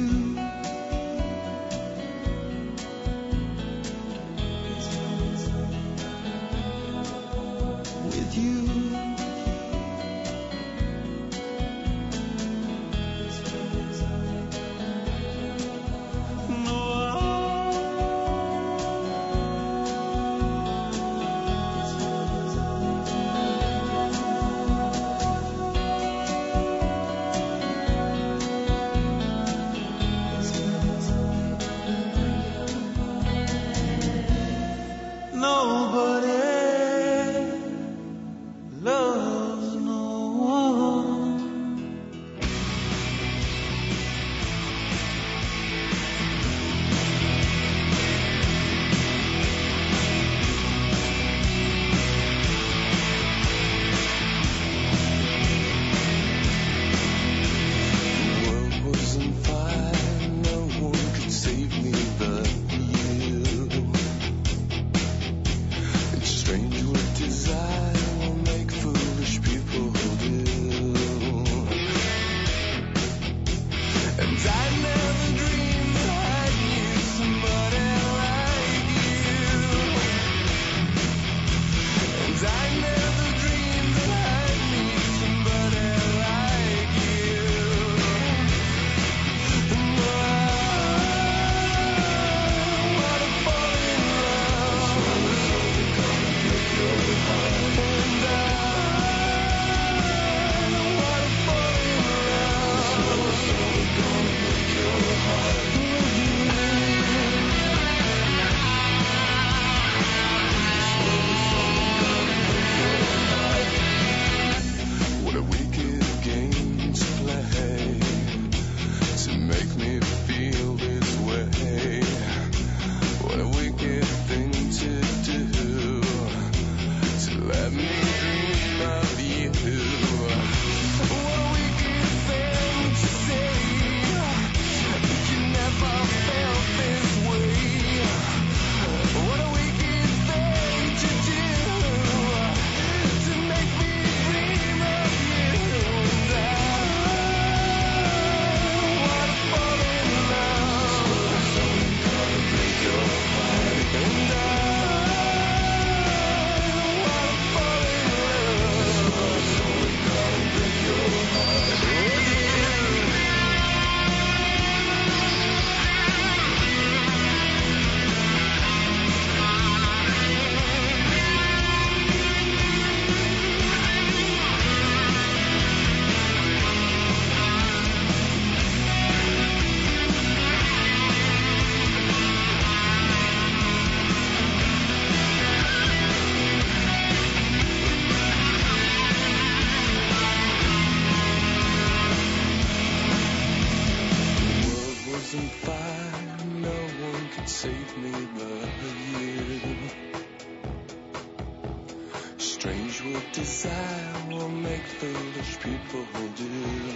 Strange what desire will make foolish people do.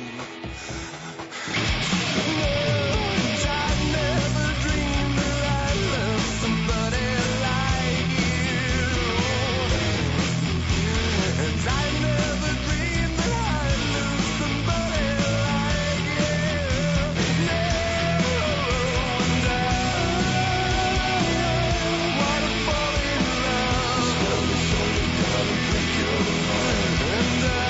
And I never dreamed that I'd love somebody like you. And I never dreamed that I'd lose somebody like you. No, and I wanna fall in love. Slowly, slowly gonna break your heart. And I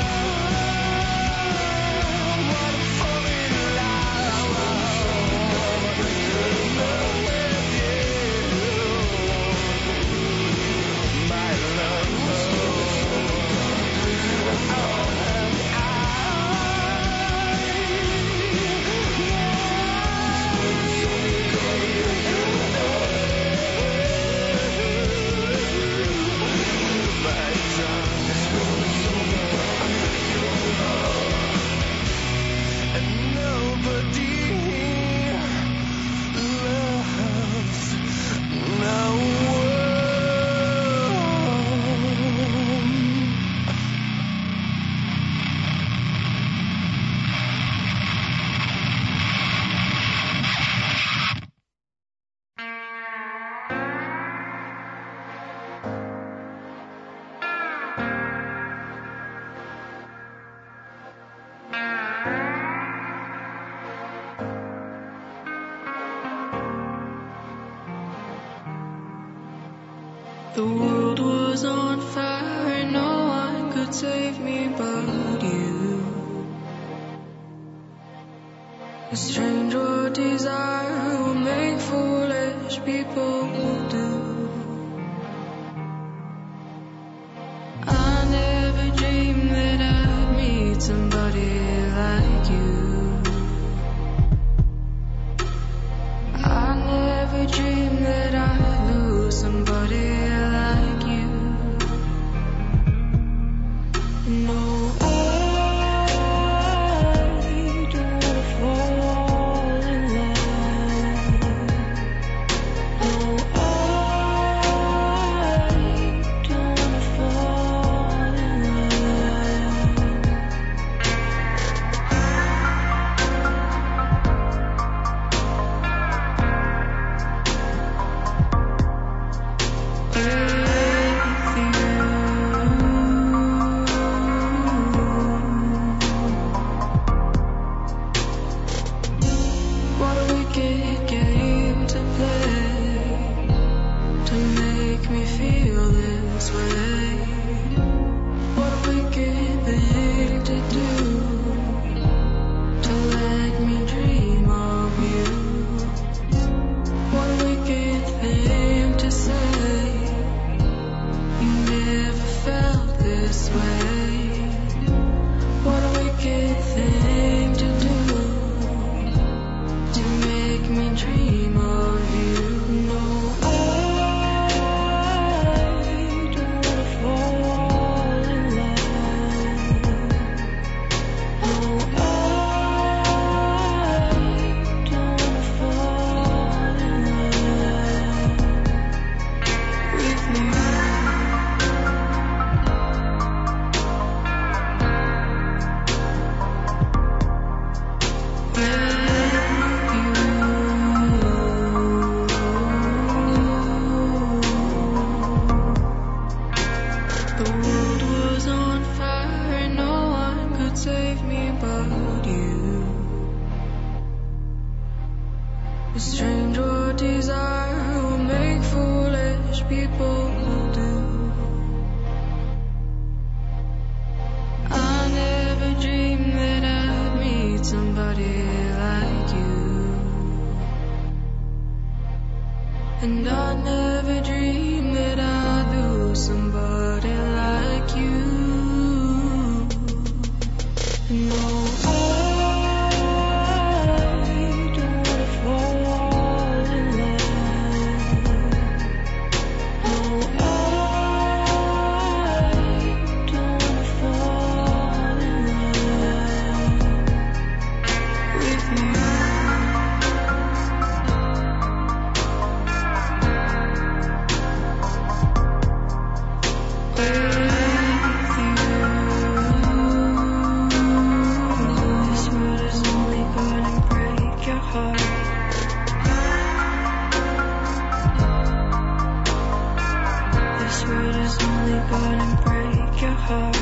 wanna fall in love. Break your love with you, my love. And nobody loves no one. The world was on fire and no one could save me but you. A strange what desire will make foolish people do. I never dreamed that I'd meet somebody like you. I never dreamed that I'd lose somebody like you. No, I don't wanna fall in love. No, I don't wanna fall in love. What a wicked game to play to make me feel this way. What a wicked thing to do to let me dream of you. What a wicked thing to say. You never felt this way. What a wicked thing to do to make me dream of you. No, I don't wanna fall in love. No, I don't wanna fall in love with me. The world was on fire and no one could save me but you. A strange what desire will make foolish people do. I never dreamed that I'd meet somebody like you. And I never dreamed that I'd lose somebody like you. No, I don't wanna fall in love. No, I don't wanna fall in love with me. gonna break your heart.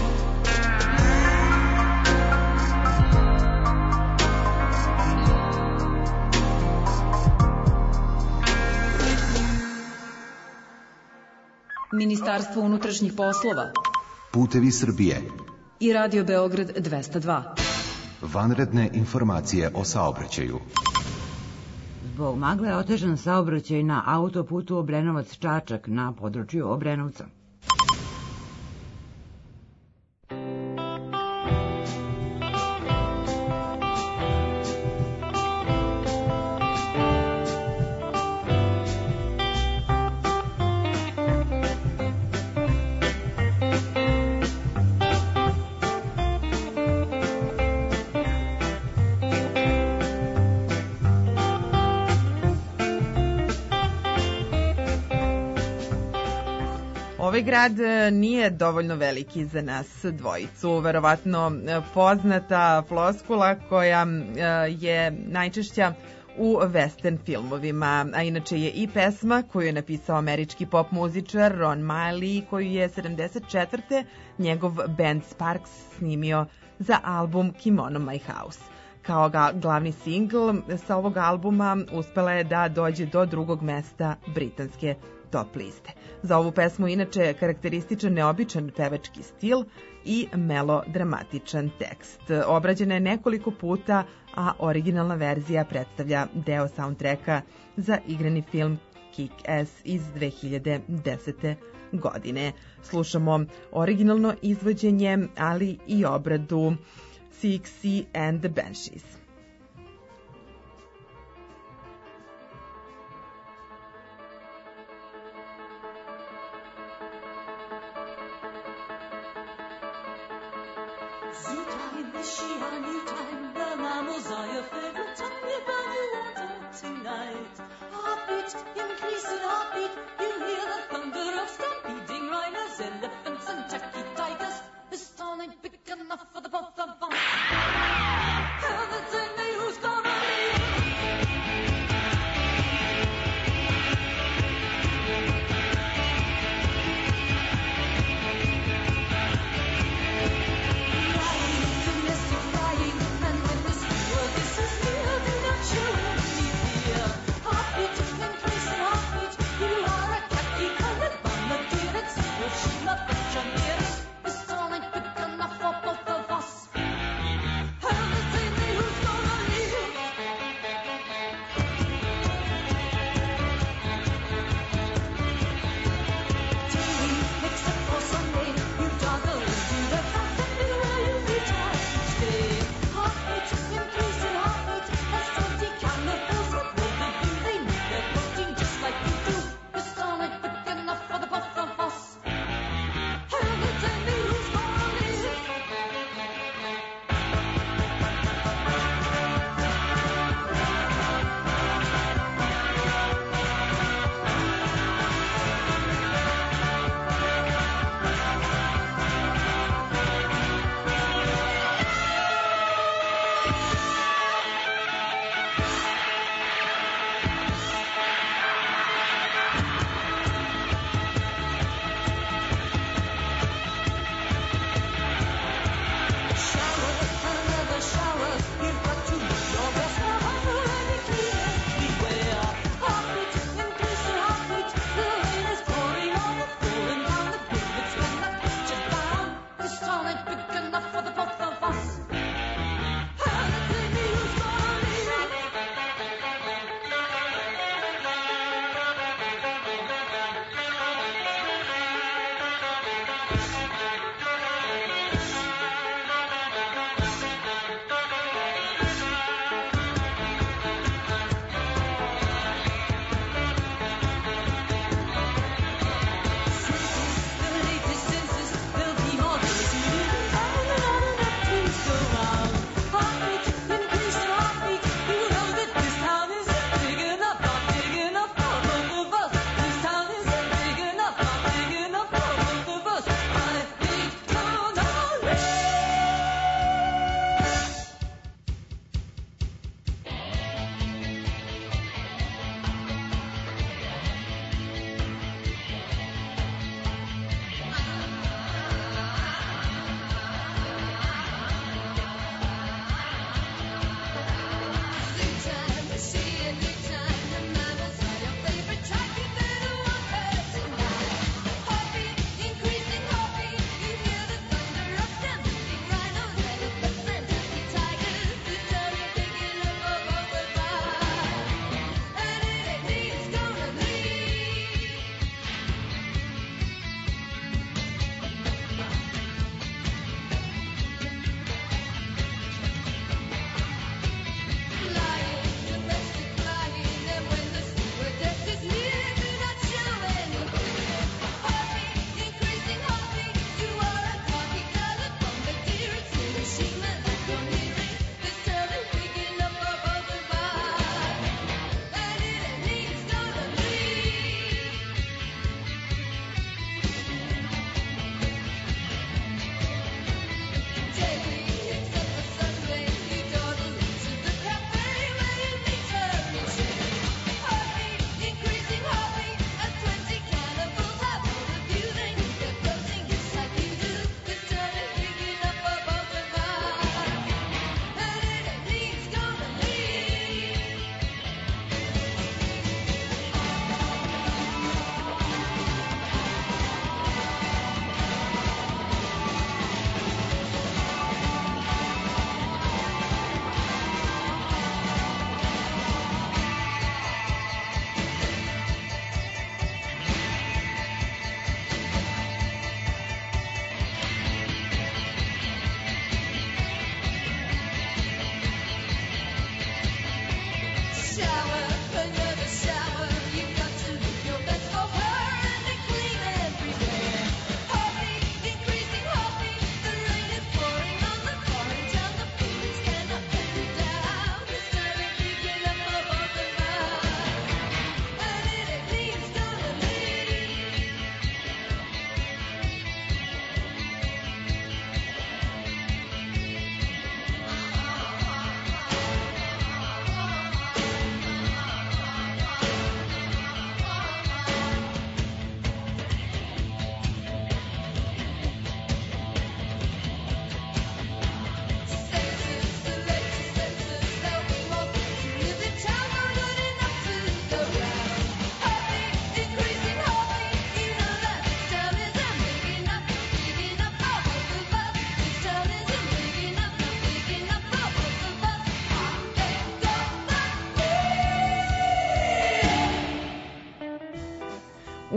Ministarstvo unutrašnjih poslova Putevi Srbije i Radio Beograd dvesta dva. Vanredne informacije o saobraćaju. Zbog magle je otežan saobraćaj na autoputu Obrenovac-Čačak na području Obrenovca. Ovaj grad nije dovoljno veliki za nas dvojicu. Verovatno poznata floskula koja je najčešća u western filmovima, a inače je i pesma koju je napisao američki pop muzičar Ron Miley, koju je sedamdeset četvrte njegov band Sparks snimio za album Kimono My House. Kao ga glavni singl sa ovog albuma uspela je da dođe do drugog mesta britanske top liste. Za ovu pesmu inače karakterističan neobičan pevački stil i melodramatičan tekst. Obrađena je nekoliko puta, a originalna verzija predstavlja deo soundtracka za igrani film Kick-Ass iz dve hiljade desete. godine. Slušamo originalno izvođenje, ali i obradu Siouxsie and the Banshees. Heartbeat, increasing heartbeat. You are a khaki-colored bombardier.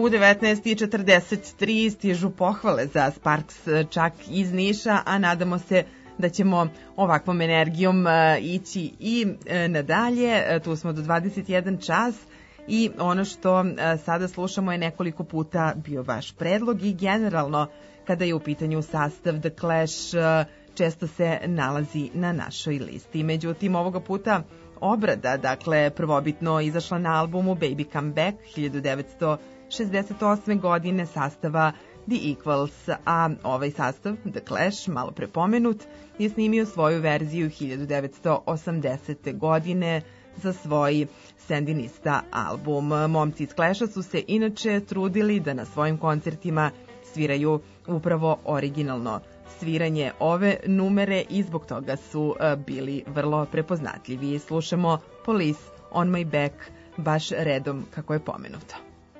U devetnaest i četrdeset tri stižu pohvale za Sparks čak iz Niša, a nadamo se da ćemo ovakvom energijom ići i nadalje. Tu smo do dvadeset jedan čas i ono što sada slušamo je nekoliko puta bio vaš predlog i generalno kada je u pitanju sastav The Clash često se nalazi na našoj listi. Međutim, ovoga puta obrada, dakle prvobitno izašla na albumu Baby Come Back hiljadu devetsto šezdeset osme godine sastava The Equals, a ovaj sastav, The Clash, malo prepomenut, je snimio svoju verziju hiljadu devetsto osamdesete godine za svoj Sandinista album. Momci iz Clasha su se inače trudili da na svojim koncertima sviraju upravo originalno sviranje ove numere i zbog toga su bili vrlo prepoznatljivi. Slušamo Police on my back baš redom kako je pomenuto.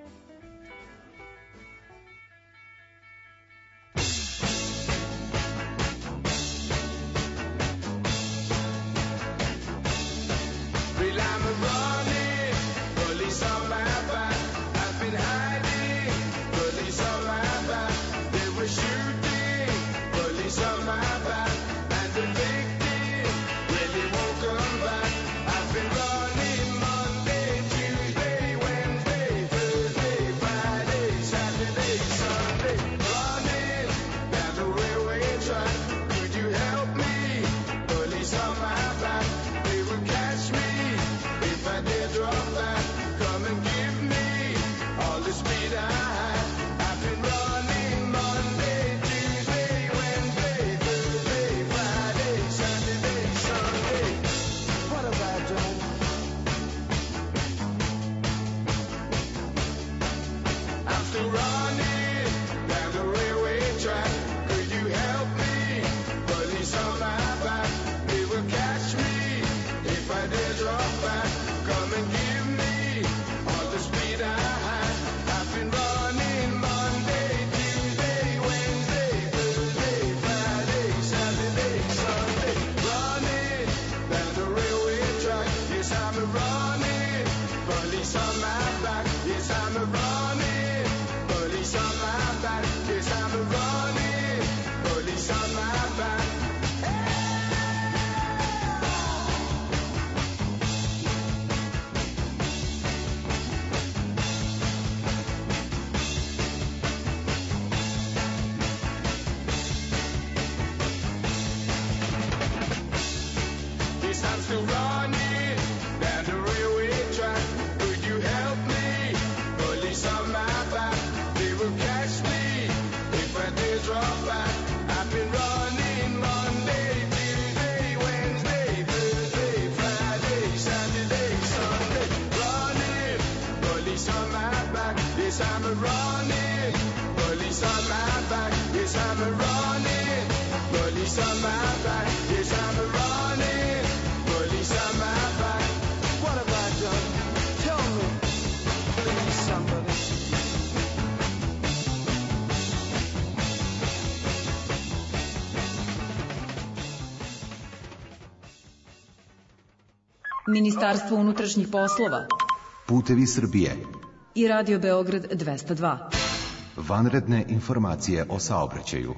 Ministarstvo unutrašnjih poslova, Putevi Srbije i Radio Beograd dvesta dva. Vanredne informacije o saobraćaju.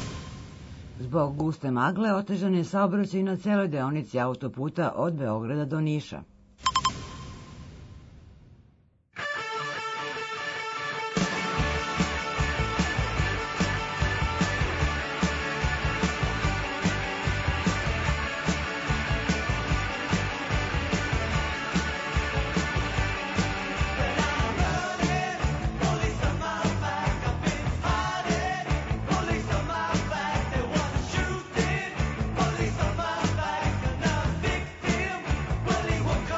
Zbog guste magle otežan je saobraćaj na celoj deonici autoputa od Beograda do Niša. Police on my back, and I'm victim.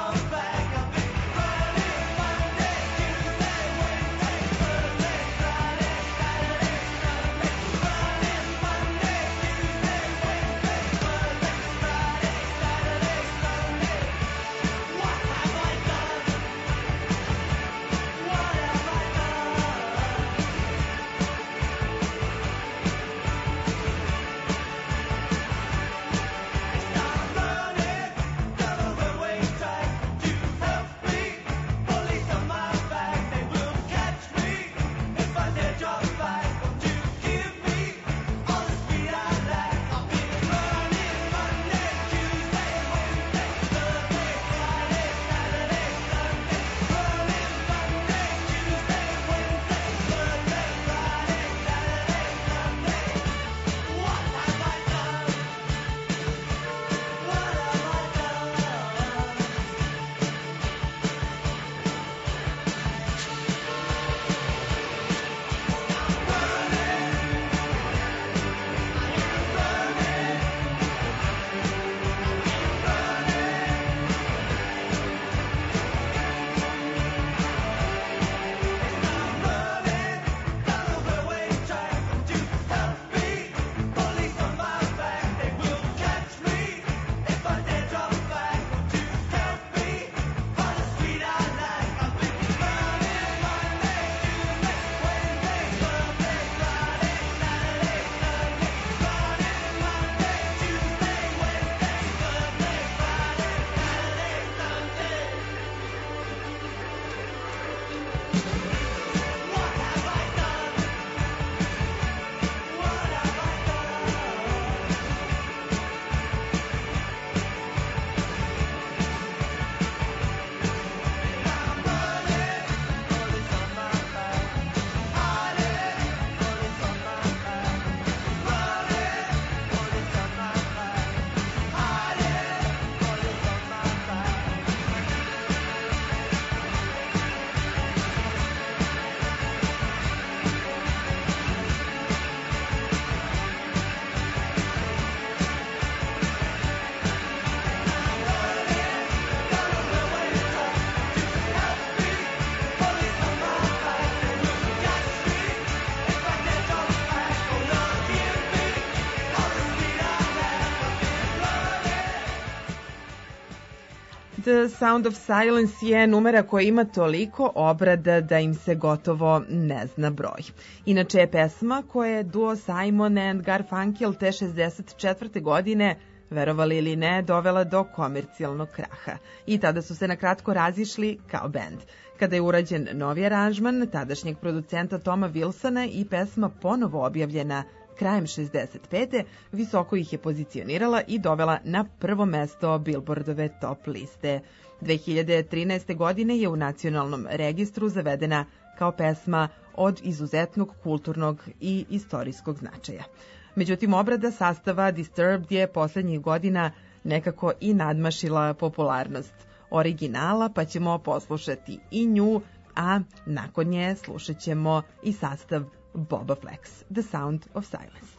The Sound of Silence je numera koja ima toliko obrada da im se gotovo ne zna broj. Inače je pesma koja je duo Simon and Garfunkel te šezdeset četvrte godine, verovali ili ne, dovela do komercijalnog kraha. I tada su se na kratko razišli kao bend. Kada je urađen novi aranžman tadašnjeg producenta Toma Wilsona i pesma ponovo objavljena krajem šezdeset pete visoko ih je pozicionirala i dovela na prvo mesto Billboardove top liste. dve hiljade trinaeste. godine je u nacionalnom registru zavedena kao pesma od izuzetnog kulturnog i istorijskog značaja. Međutim, obrada sastava Disturbed je poslednjih godina nekako i nadmašila popularnost originala, pa ćemo poslušati i nju, a nakon nje slušat ćemo i sastav Boba Flex, The Sound of Silence.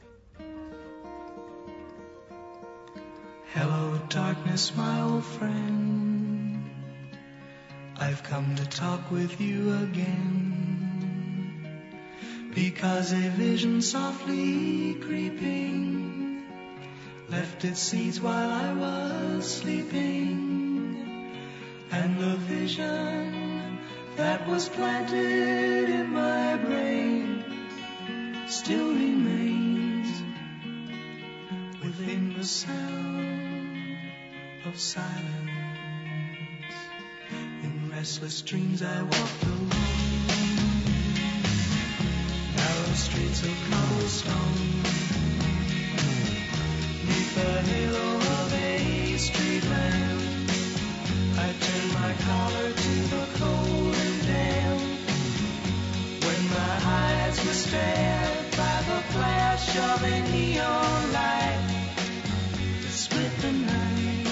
Hello, darkness, my old friend. I've come to talk with you again. Because a vision softly creeping left its seeds while I was sleeping. And the vision that was planted in my brain still remains within the sound of silence. In restless dreams I walked alone, narrow streets of cobblestone, neath the halo of a street lamp. I turned my collar to the cold and damp, when my eyes were stared by the flash of a neon light that split the night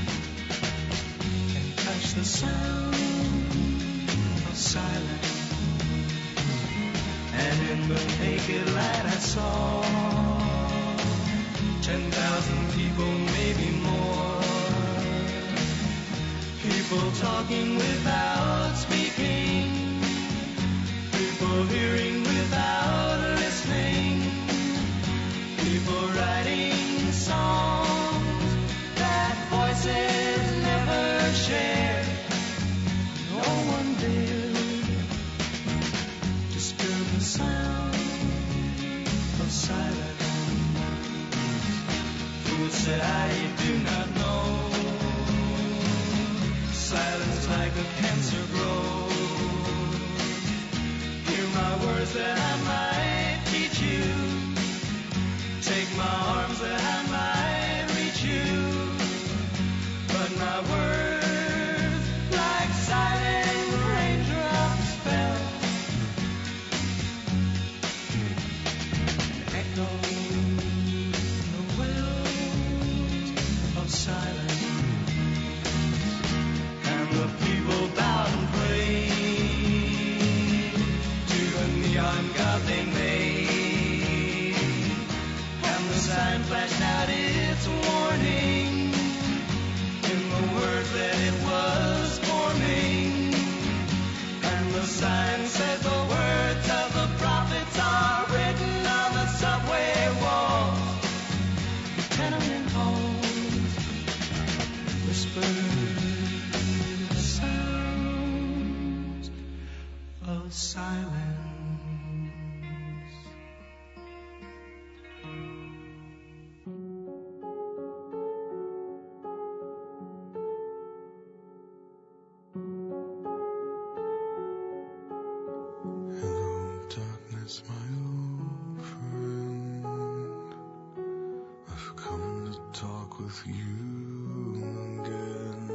and touched the sound of silence. And in the naked light I saw ten thousand people, maybe more. People talking without speaking, people hearing without listening, people writing songs that voices never shared. No one dared disturb the sound of silence. Fool said, I do not know. Silence like a cancer grows. Hear my words that I might teach you. Take my arms that I might reach you. But my words, like silent raindrops, fell and echoed in the wells of silence. The people bowed and prayed to the neon god they made, and the sign flashed out its warning in the words that it was forming. And the sign said the words of the prophets are written on the subway walls, the tenement halls, whispered silence. Hello, darkness, my old friend. I've come to talk with you again,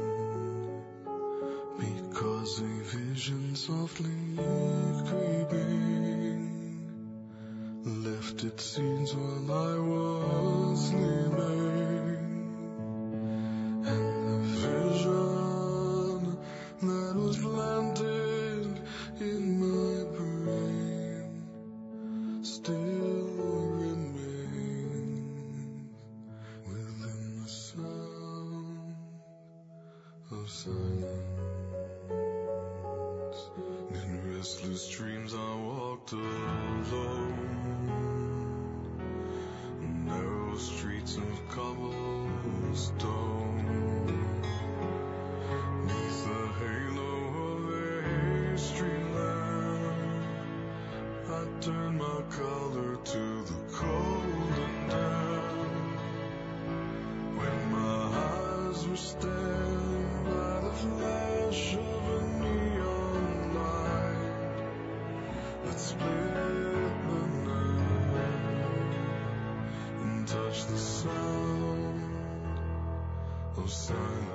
because a vision softly creeping left its seeds while I was sleeping, and the vision that was planted in my brain still remains within the sound of silence. In restless dreams I walked alone, narrow streets of cobblestone, color to the cold and damp. When my eyes were staring by the flash of a neon light that split the night and touched the sound of silence.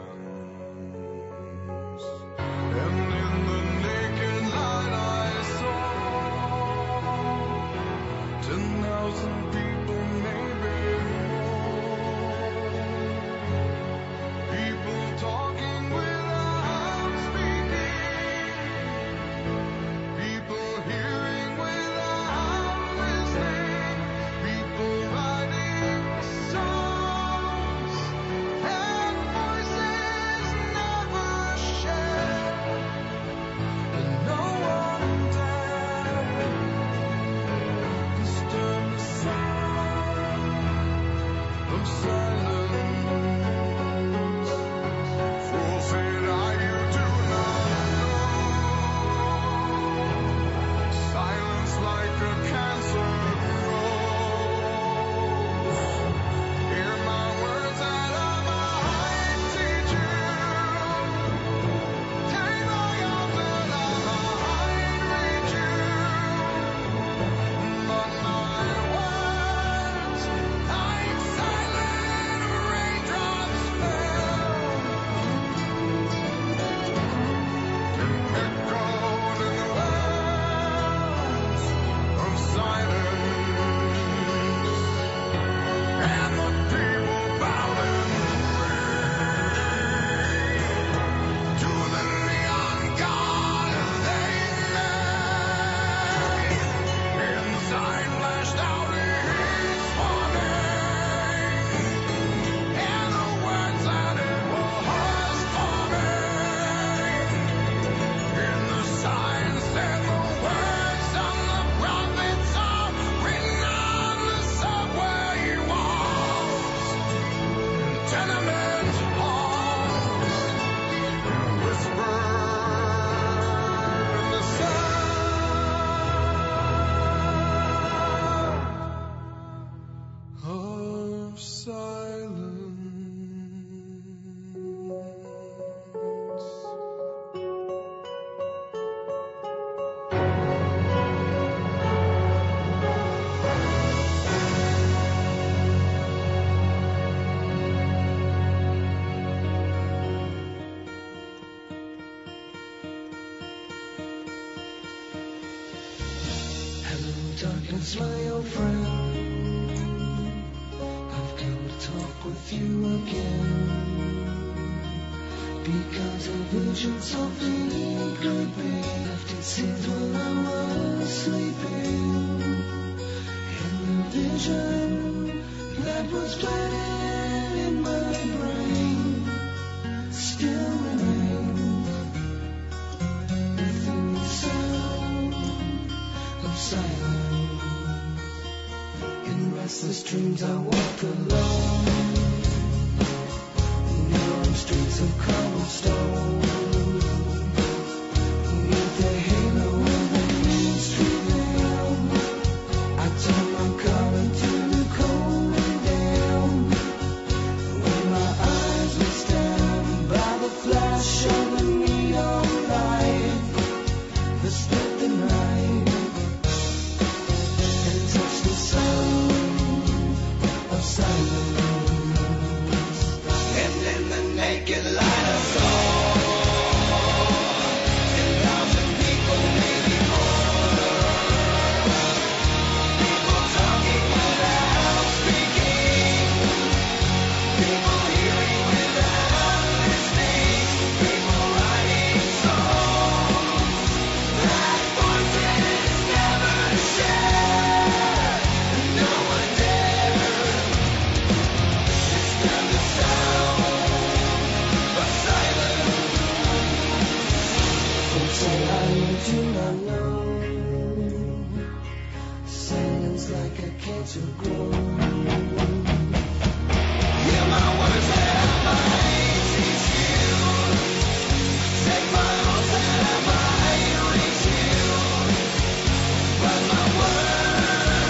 And in the naked light I saw ten thousand people, maybe more. People talking without speaking. People hearing without listening. People writing songs and voices never shared. And no one dared disturb the sound of silence. Forfeit are you do not know. Silence like a cancer grows. Hear my words that I might teach you. Take my arms that I might reach you. But my words, like silent raindrops fell, and echoed in the wells of silence. And the people bowed and prayed to the neon god they made. Inside flashed out his warning, and the words that it was forming. In the sign said the words of the prophets are written on the subway walls, tenement halls, whispered in the sound of silence. Hello, darkness, my old friend. I've come to talk with you again. Because a vision softly creeping left its seeds while I was sleeping. And the vision that was planted in my brain still remains within the sound of silence. In restless dreams I walk alone, narrow streets of cobblestone, beneath the halo of the Main Street lamp. I turn my collar to the cold and damp. When my eyes were stabbed by the flash of a neon light that split the night and touched the sound of silence. And in the naked light I saw ten thousand people, maybe more. People talking without speaking. People hearing without listening. People writing songs that voices never shared. And no one dared disturb the sound of silence. Folks say I do not know. Silence like a cancer grows. Hear my words that I might teach you. Take my arms that I might reach you. But my words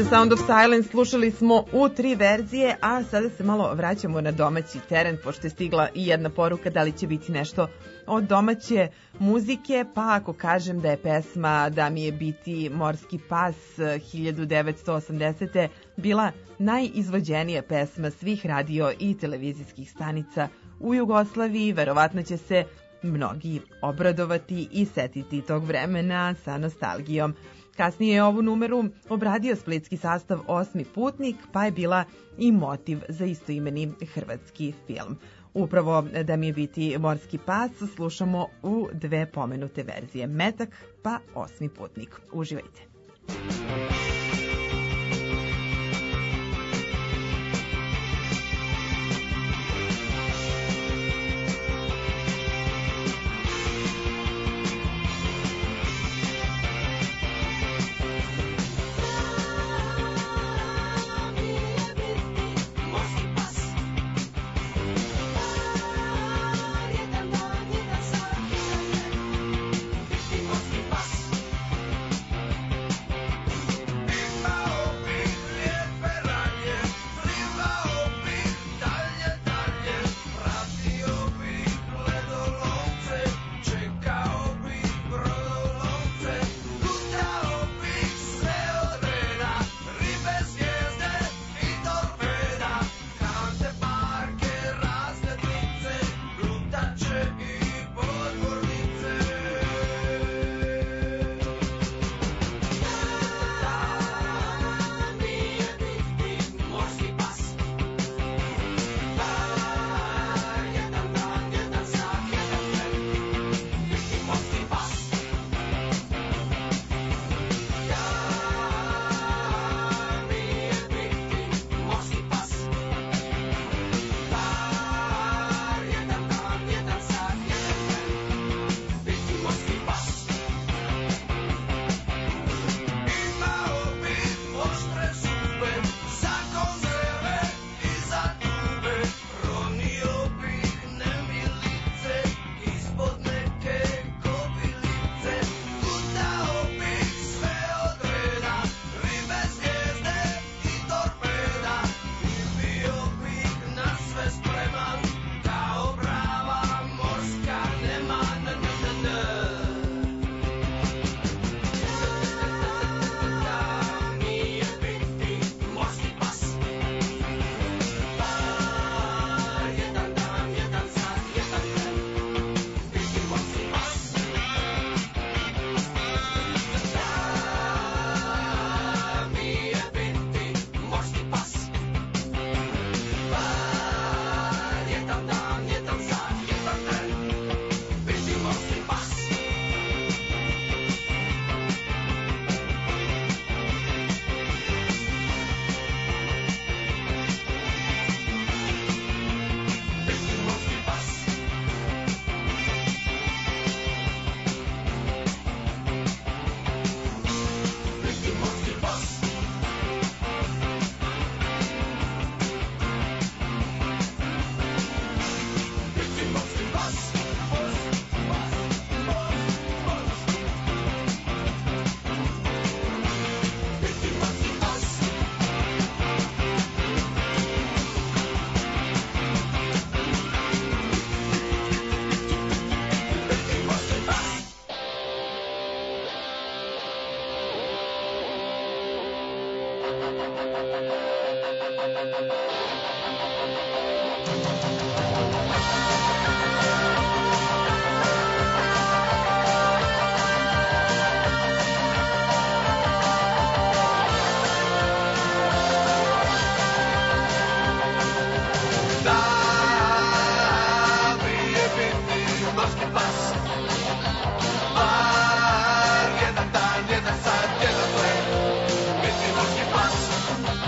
The Sound of Silence slušali smo u tri verzije, a sada se malo vraćamo na domaći teren, pošto je stigla i jedna poruka da li će biti nešto od domaće muzike, pa ako kažem da je pesma Da mi je biti morski pas hiljadu devetsto osamdesete. bila najizvođenija pesma svih radio i televizijskih stanica u Jugoslaviji, verovatno će se mnogi obradovati i setiti tog vremena sa nostalgijom. Kasnije je ovu numeru obradio splitski sastav Osmi putnik, pa je bila i motiv za istoimeni hrvatski film. Upravo Da mi je biti morski pas slušamo u dve pomenute verzije, Metak pa Osmi putnik. Uživajte.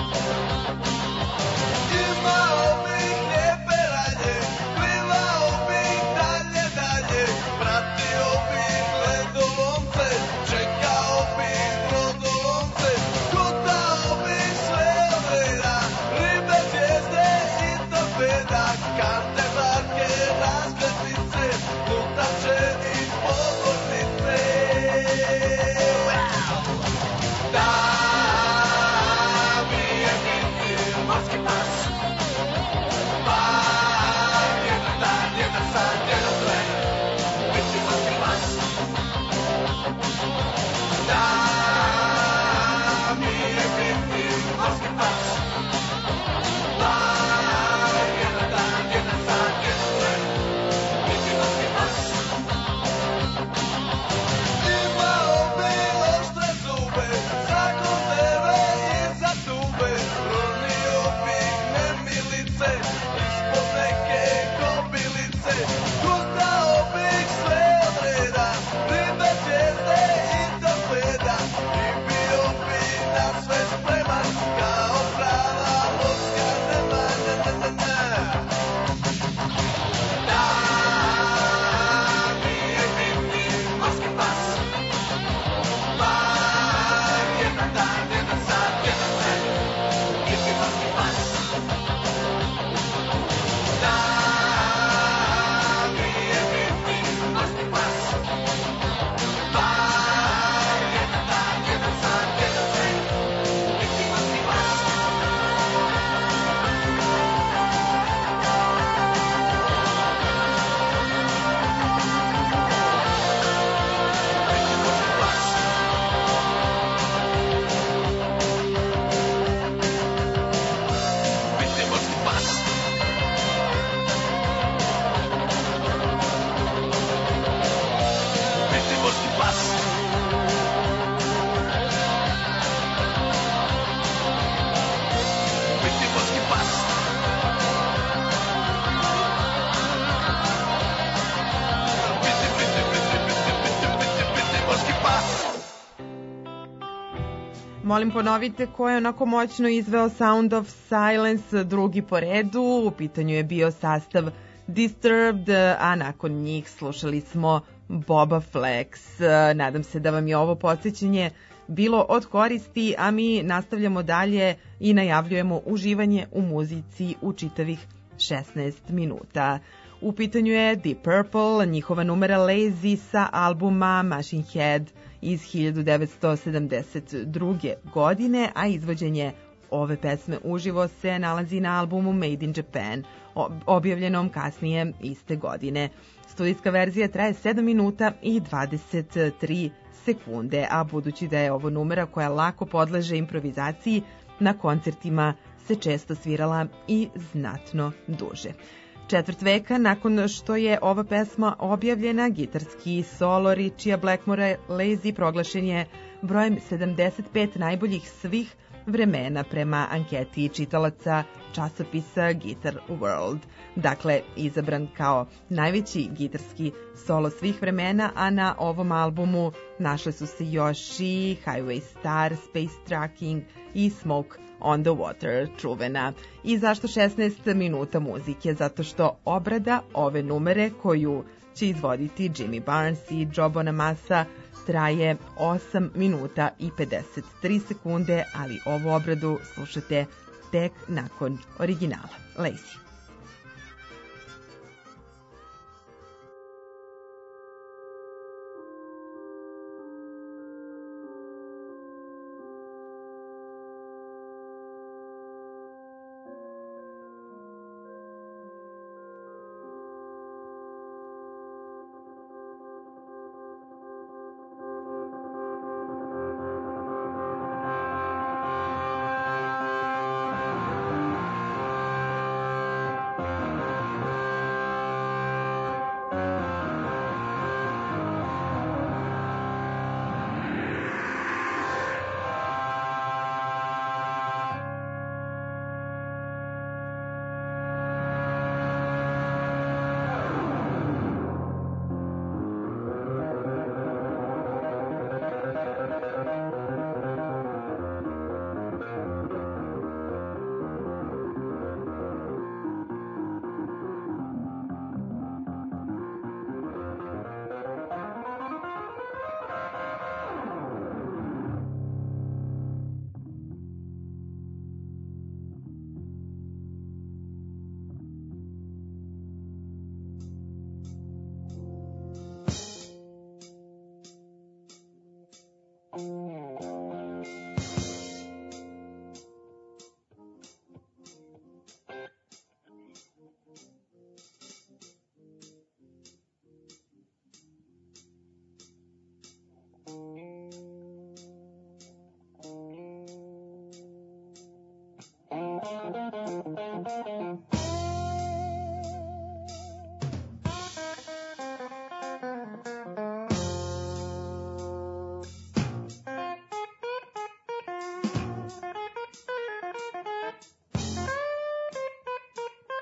Ima Molim, ponovite ko je onako moćno izveo Sound of Silence, drugi po redu. U pitanju je bio sastav Disturbed, a nakon njih slušali smo Boba Flex. Nadam se da vam je ovo podsjećanje bilo od koristi, a mi nastavljamo dalje i najavljujemo uživanje u muzici u čitavih šesnaest minuta. U pitanju je Deep Purple, njihova numera Lazy sa albuma Machine Head iz hiljadu devetsto sedamdeset druge. godine, a izvođenje ove pesme uživo se nalazi na albumu Made in Japan, objavljenom kasnije iste godine. Studijska verzija traje sedam minuta i dvadeset tri sekunde, a budući da je ovo numera koja lako podleže improvizaciji, na koncertima se često svirala i znatno duže. Četvrt veka nakon što je ova pesma objavljena, gitarski solo Richija Blackmora Lazy proglašen je brojem sedamdeset pet najboljih svih vremena prema anketi čitalaca časopisa Guitar World. Dakle, izabran kao najveći gitarski solo svih vremena, a na ovom albumu našle su se još i Highway Star, Space Trucking i Smoke on the Water, čuvena. I zašto šesnaest minuta muzike? Zato što obrada ove numere koju će izvoditi Jimmy Barnes i Joe Bonamassa traje osam minuta i pedeset tri sekunde, ali ovu obradu slušate tek nakon originala. Lazy.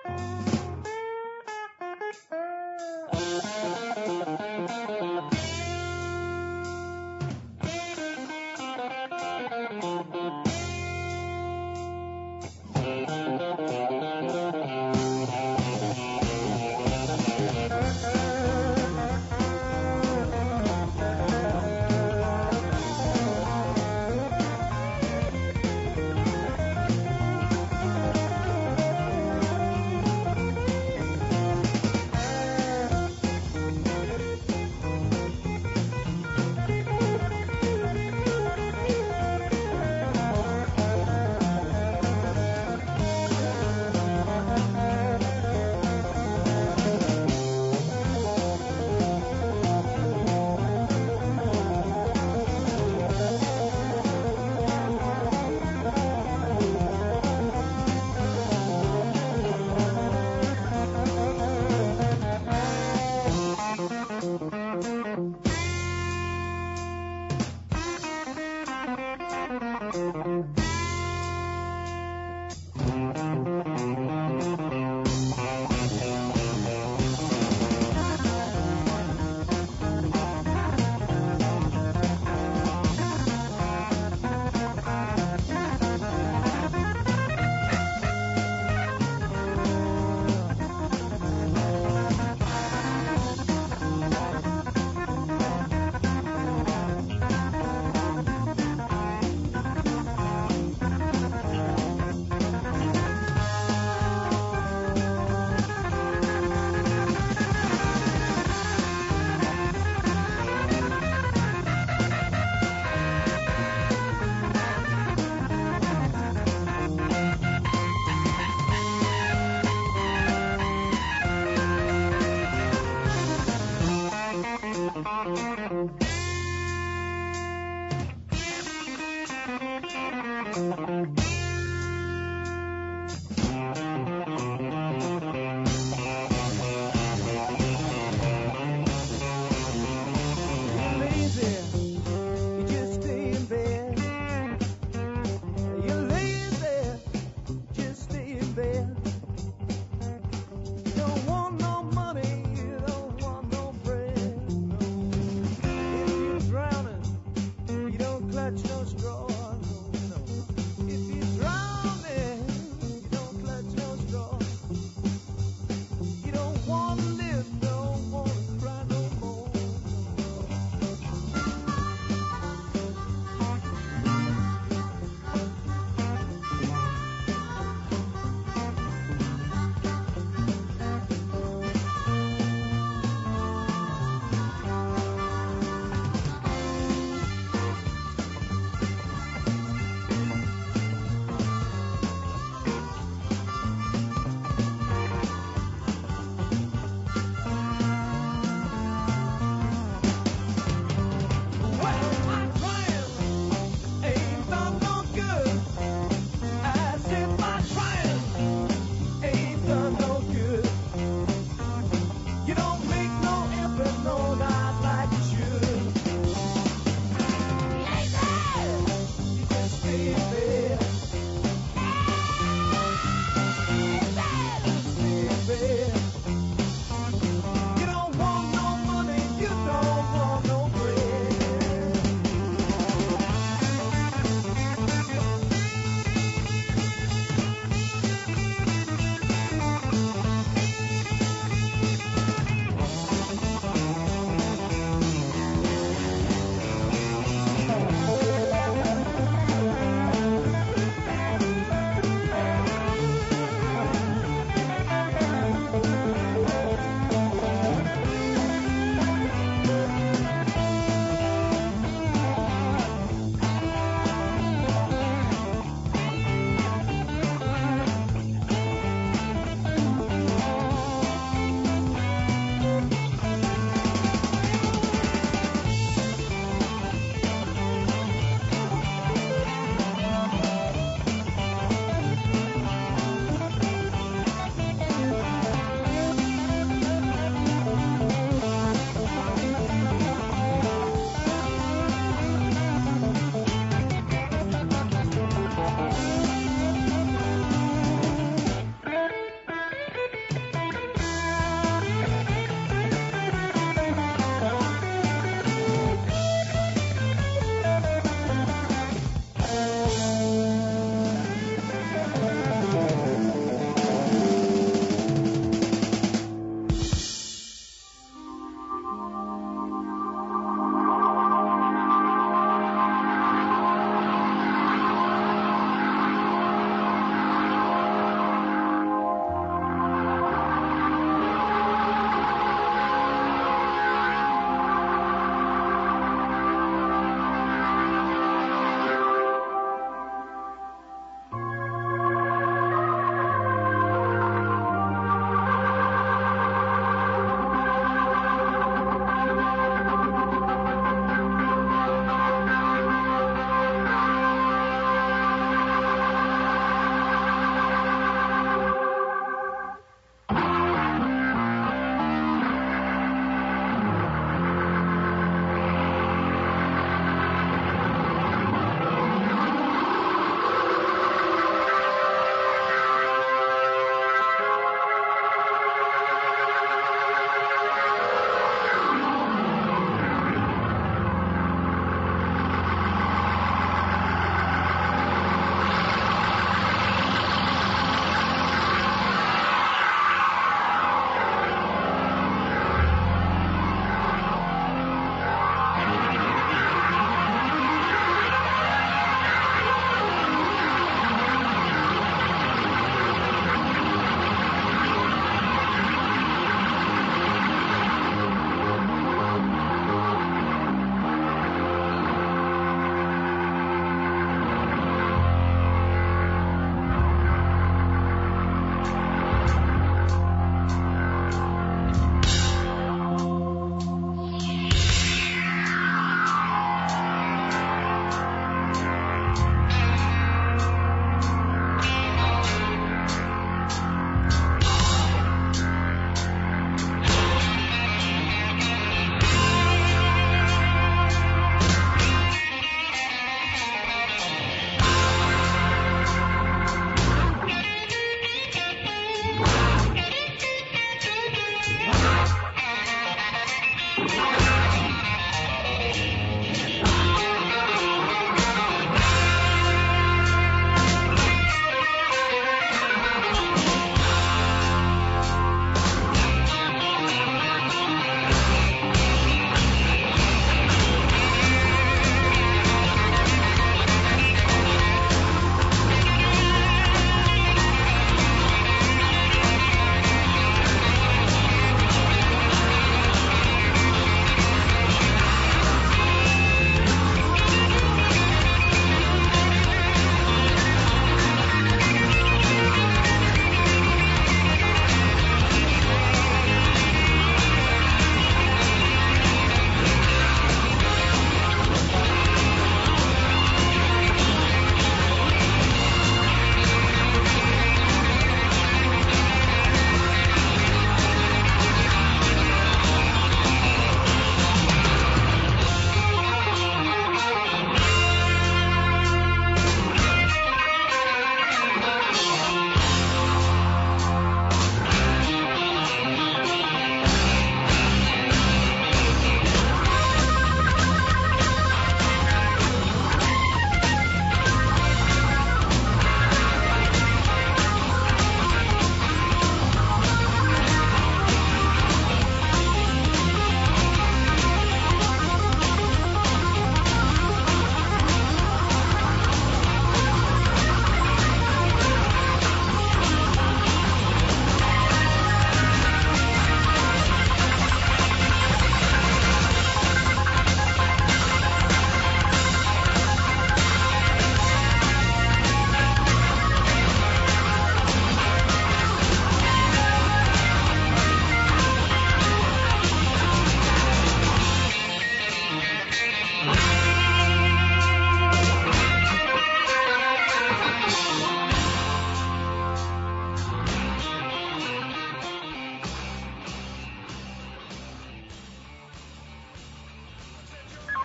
Thank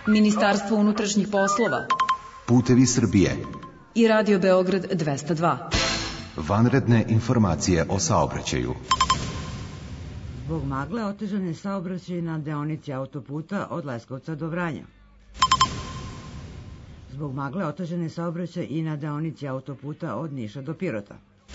Ministarstvo unutrašnjih poslova Putevi Srbije i Radio Beograd dvesta dva. Vanredne informacije o saobraćaju. Zbog magle otežan je saobraćaj na deonici autoputa od Leskovca do Vranja. Zbog magle otežan je saobraćaj i na deonici autoputa od Niša do Pirota.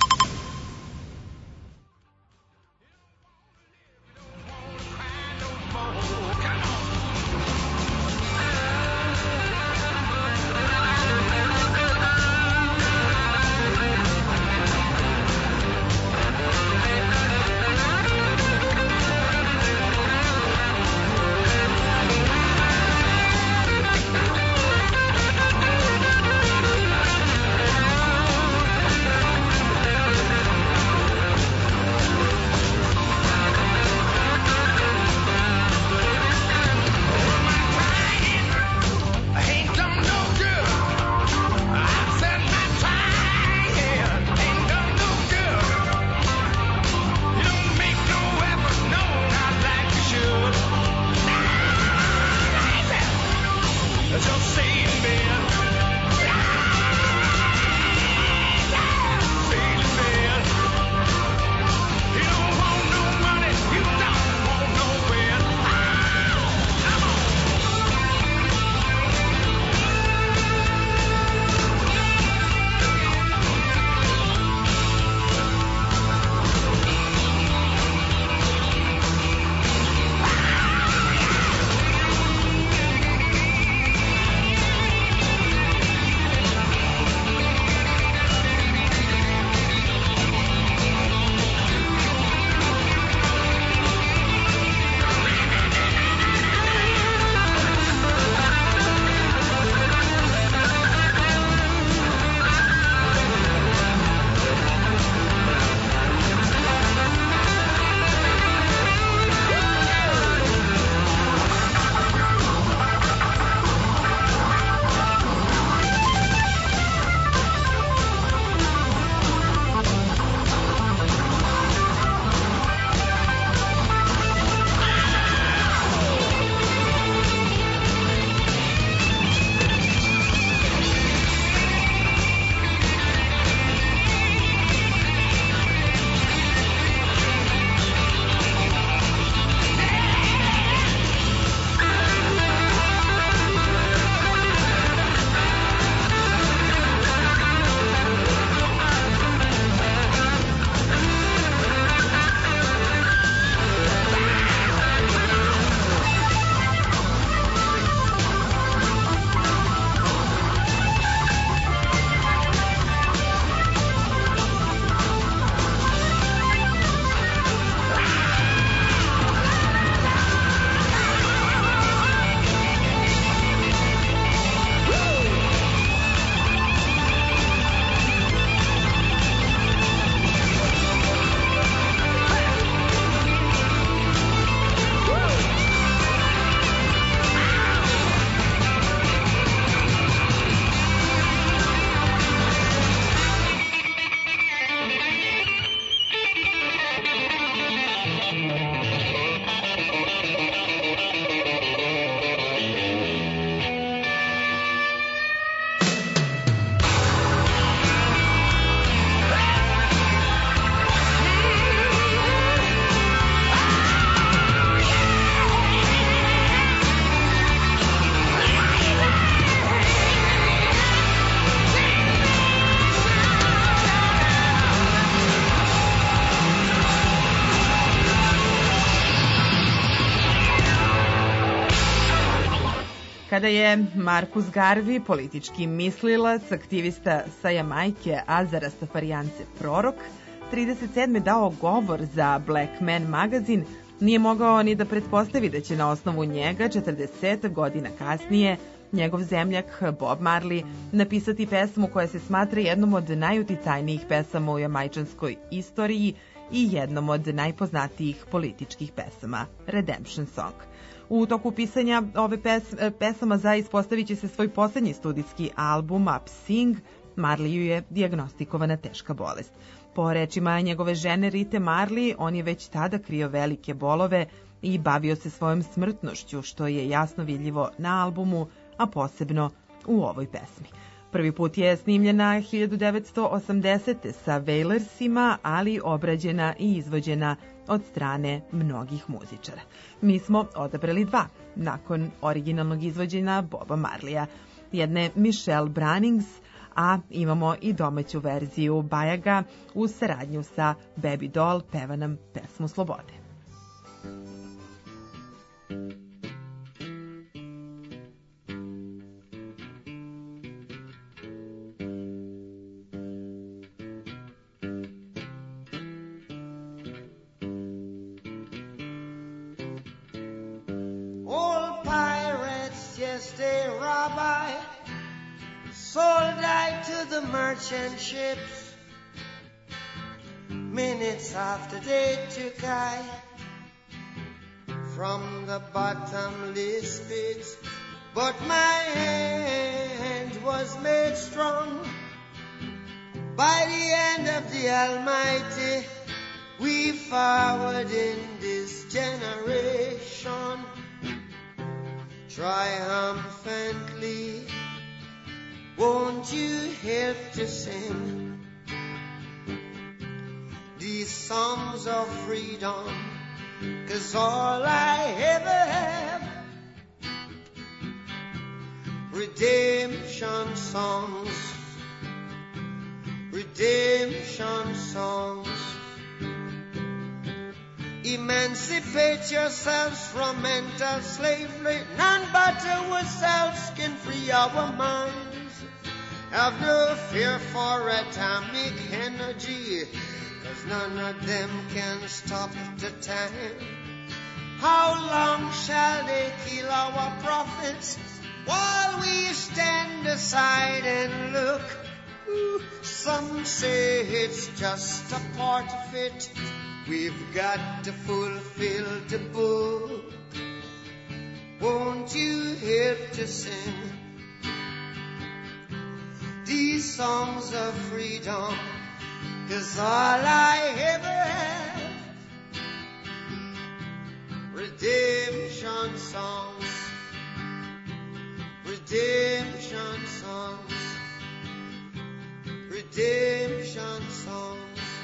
Kada je Marcus Garvey, politički mislilac, aktivista sa Jamajke, a za rastafarijance prorok, trideset sedme dao govor za Black Man magazin, nije mogao ni da pretpostavi da će na osnovu njega četrdeset godina kasnije njegov zemljak Bob Marley napisati pesmu koja se smatra jednom od najuticajnijih pesama u jamajčanskoj istoriji i jednom od najpoznatijih političkih pesama, Redemption Song. U toku pisanja ove pes, pesama za ispostavit će se svoj poslednji studijski album Up Sing, Marleyu je dijagnostikovana teška bolest. Po rečima njegove žene Rite Marley, on je već tada krio velike bolove i bavio se svojom smrtnošću, što je jasno vidljivo na albumu, a posebno u ovoj pesmi. Prvi put je snimljena hiljadu devetsto osamdesete sa Wailersima, ali obrađena i izvođena od strane mnogih muzičara. Mi smo odabrali dva, nakon originalnog izvođenja Boba Marleya. Jedne Michelle Brannings, a imamo i domaću verziju Bajaga u saradnju sa Baby Doll, peva nam pesmu Slobode. Old pirates, yes, they rob I, sold I to the merchant ships. Minutes after they took I from the bottomless pit, but my hand was made strong by the hand of the Almighty. We forward in this generation triumphantly. Won't you help to sing these songs of freedom? 'Cause all I ever have, redemption songs, redemption songs. Emancipate yourselves from mental slavery. None but ourselves can free our minds. Have no fear for atomic energy, 'cause none of them can stop the time. How long shall they kill our prophets while we stand aside and look? Ooh, some say it's just a part of it. We've got to fulfill the book. Won't you help to sing these songs of freedom? 'Cause all I ever have, redemption songs, redemption songs, redemption songs.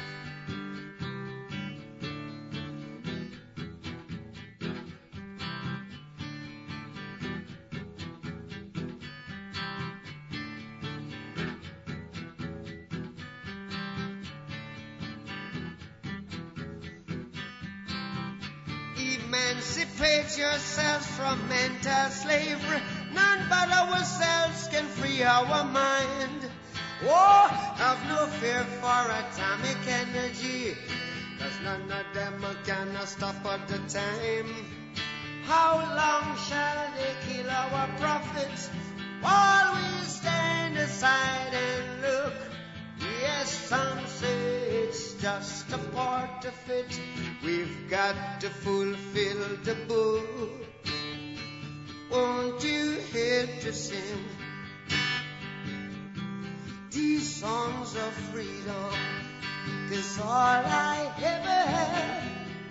Emancipate yourselves from mental slavery. None but ourselves can free our mind. Oh, have no fear for atomic energy, 'cause none of them can stop at the time. How long shall they kill our prophets while we stand aside and look? Yes, some say it's just a part of it. We've got to fulfill the book. Won't you help to sing these songs of freedom? 'Cause all I ever had,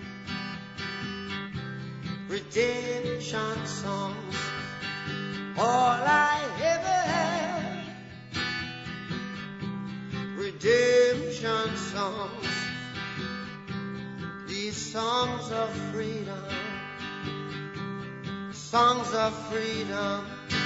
redemption songs. All I ever had, redemption songs. These songs of freedom, songs of freedom.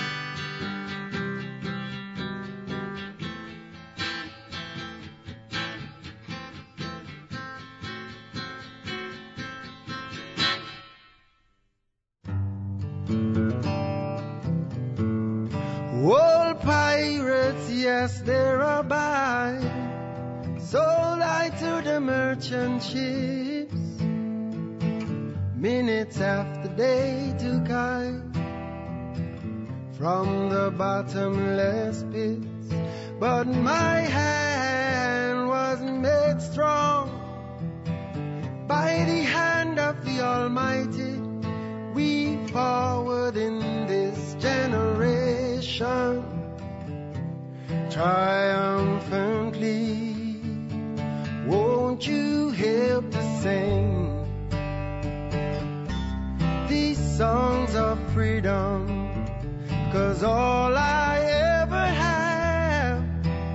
Old pirates, yes, they're by, sold I to the merchant ships. Minutes after they took I from the bottomless pits, but my hand was made strong by the hand of the Almighty. We forward in this generation triumphantly. Won't you help to sing freedom, 'cause all I ever have,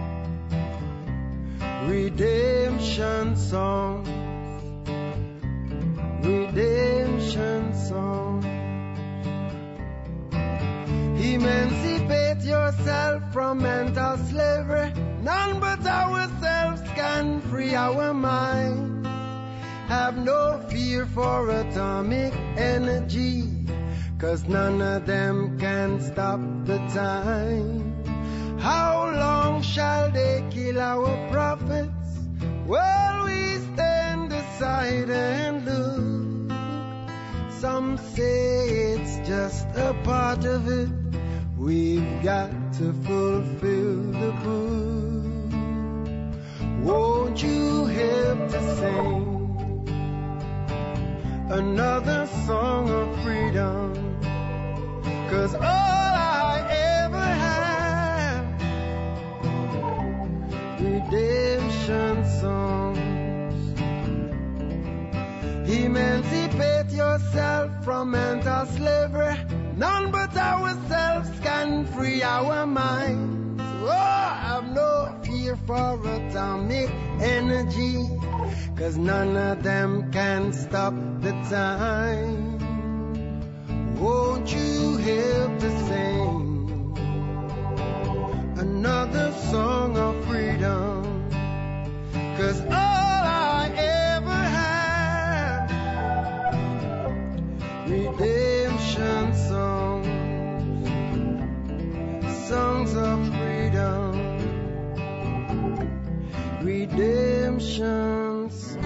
redemption songs, redemption songs. Emancipate yourself from mental slavery. None but ourselves can free our minds. Have no fear for atomic energy, 'cause none of them can stop the time. How long shall they kill our prophets while we stand aside and look? Some say it's just a part of it. We've got to fulfill the book. Won't you help to sing another song of freedom? 'Cause all I ever have, redemption songs. Emancipate yourself from mental slavery. None but ourselves can free our minds. Oh, have no fear for atomic energy, 'cause none of them can stop the time. Won't you help to sing another song of freedom? 'Cause all I ever have, redemption songs, songs of freedom, redemption songs.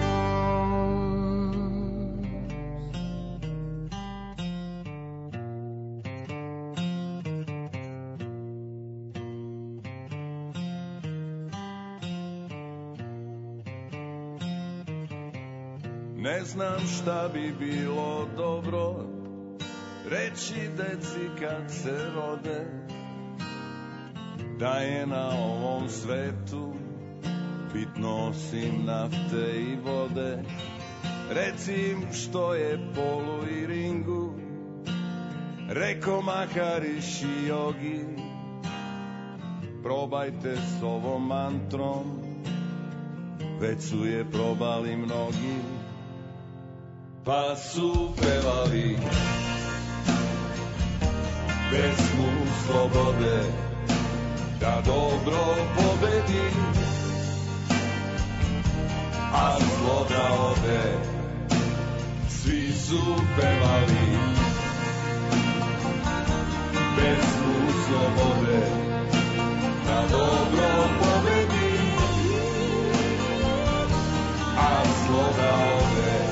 Ne znam šta bi bilo dobro reći deci kad se rode, da je na ovom svetu bitno osim nafte i vode. Reci im što je polu i ringu, reko Maharishi Yogi. Probajte s ovom mantrom, već su je probali mnogi, pa su pevali pesmu slobode, da dobro pobedi, a zlo da ode. Svi su pevali pesmu slobode, da dobro pobedi, a zlo da ode.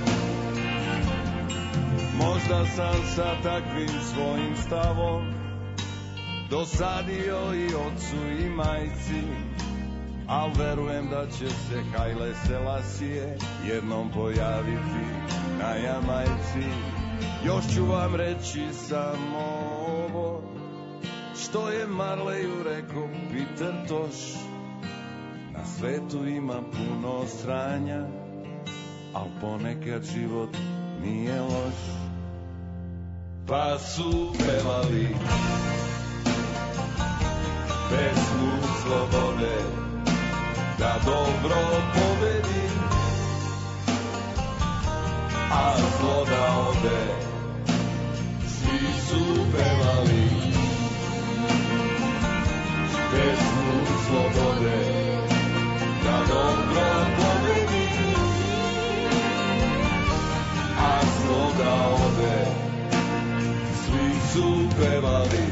Možda sam sa takvim svojim stavom dosadio i ocu i majci, al verujem da će se Haile Selasije jednom pojaviti na Jamajci. Još ću vam reći samo ovo, što je Marleju rekao Peter Tosh: na svetu ima puno sranja, al ponekad život nije loš. Pa su pevali pesmu slobode, da dobro pobedi, a zlo da ode. Svi su pevali pesmu slobode, da dobro pobedi, a zlo da ode. Svi su pevali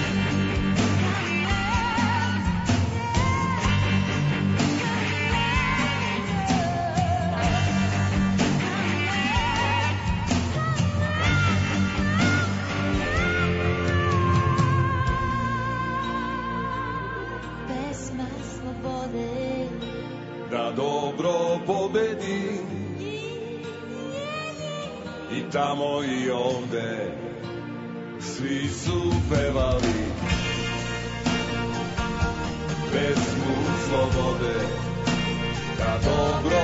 pesma slobode, da dobro pobedi, i tamo i ovde. Svi su pevali pesmu slobode, da dobro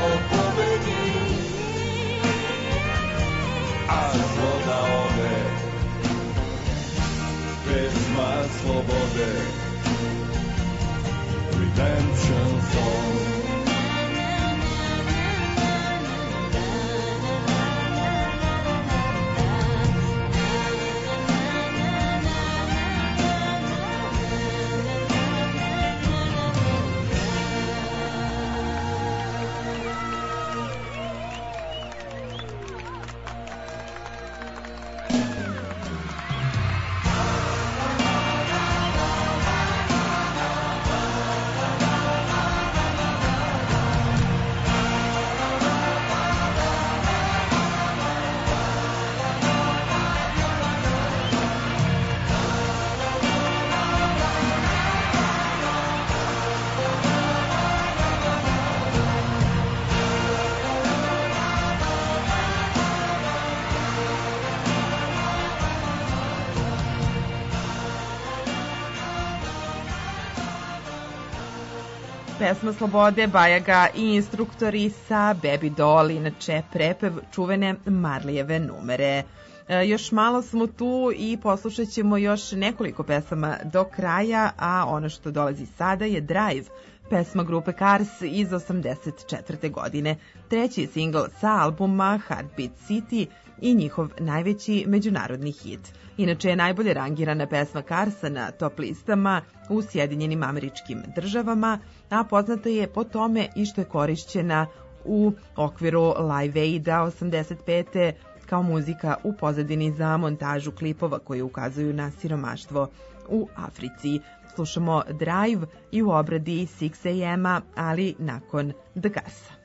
pobedi, a zlo da ode. slobode, redemption song. Pesma Slobode, Bajaga i instruktori sa Baby Doll, inače prepev čuvene Marlijeve numere. E, još malo smo tu i poslušat ćemo još nekoliko pesama do kraja, a ono što dolazi sada je Drive, pesma grupe Cars iz osamdeset četvrte godine. Treći je singl sa albuma Heartbeat City i njihov najveći međunarodni hit. Inače je najbolje rangirana pesma Carsa na top listama u Sjedinjenim Američkim Državama, a poznata je po tome i što je korišćena u okviru Live Aida osamdeset pete kao muzika u pozadini za montažu klipova koji ukazuju na siromaštvo u Africi. Slušamo Drive i u obradi šest a em-a, ali nakon The Garsa.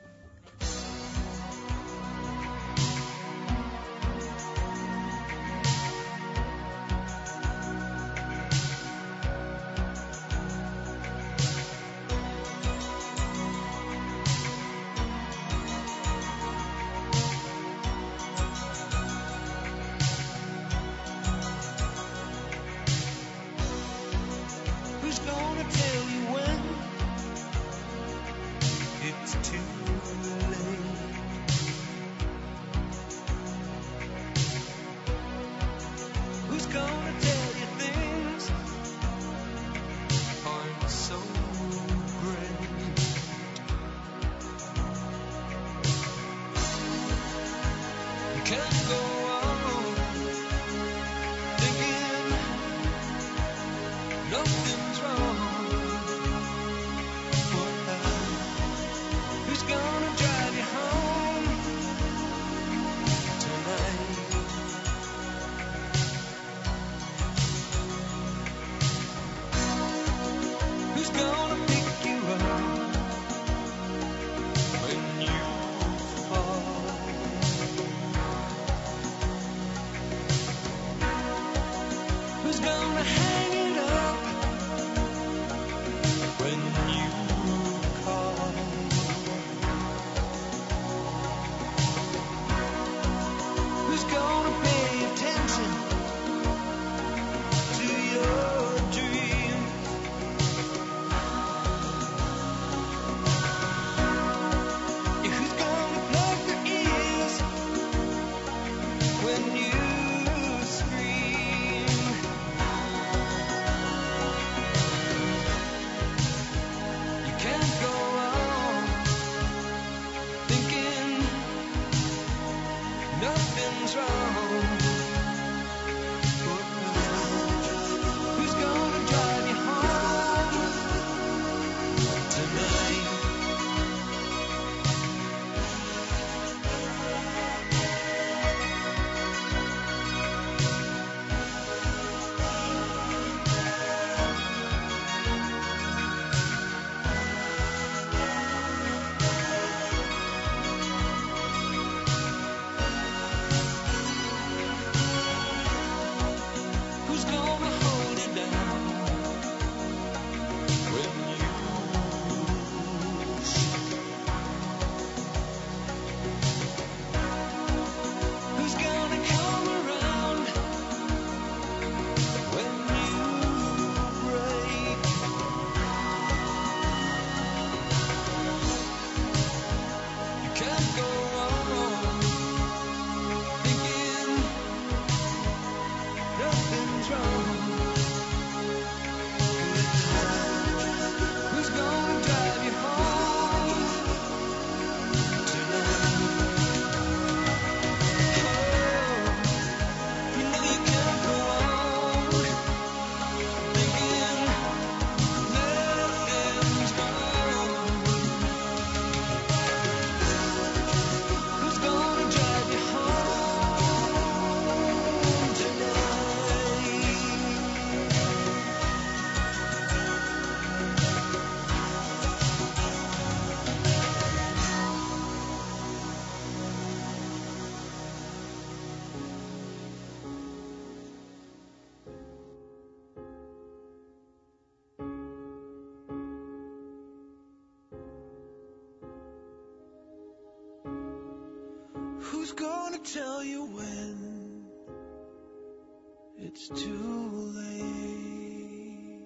Who's gonna tell you when it's too who's gonna tell you when it's too late?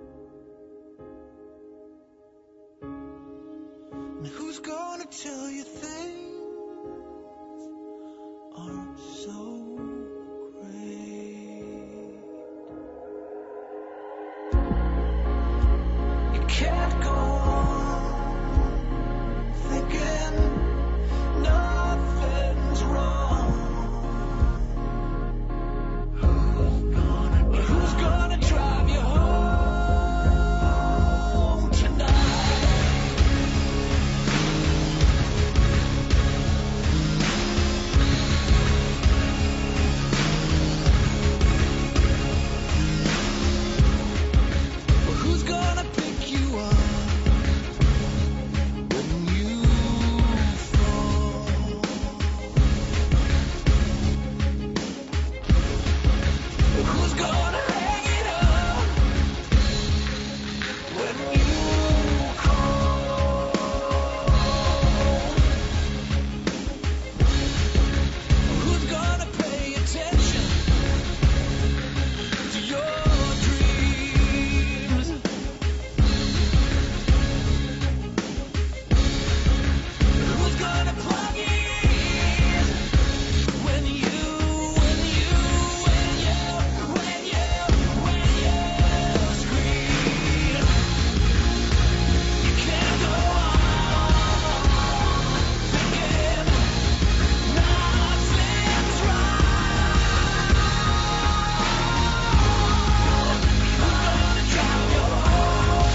And who's gonna tell you things aren't so great? You can't go on thinking nothing's wrong. Who's gonna, who's gonna drive you home tonight? Who's gonna pick you up when you fall? Who's gonna hang it up when you call? Who's gonna pay attention to your dreams? Who's gonna plug in when you, when you, when you, when you, when you scream? You can't go on thinking nothing's right. Who's gonna drive you home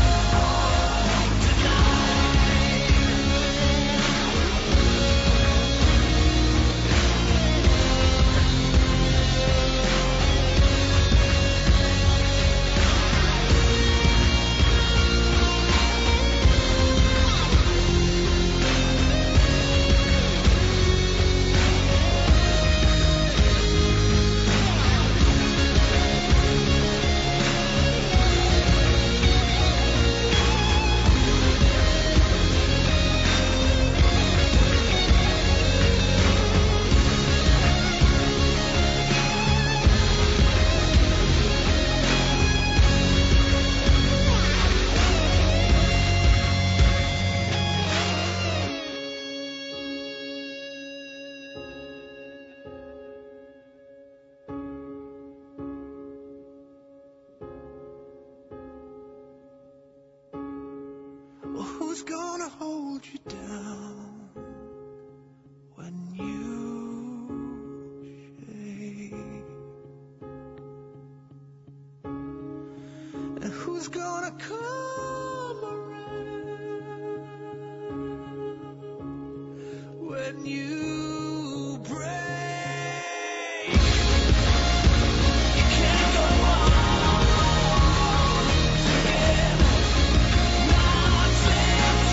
Well, who's gonna hold you down when you shake? And who's gonna come around when you break? You can't go on thinking nothing's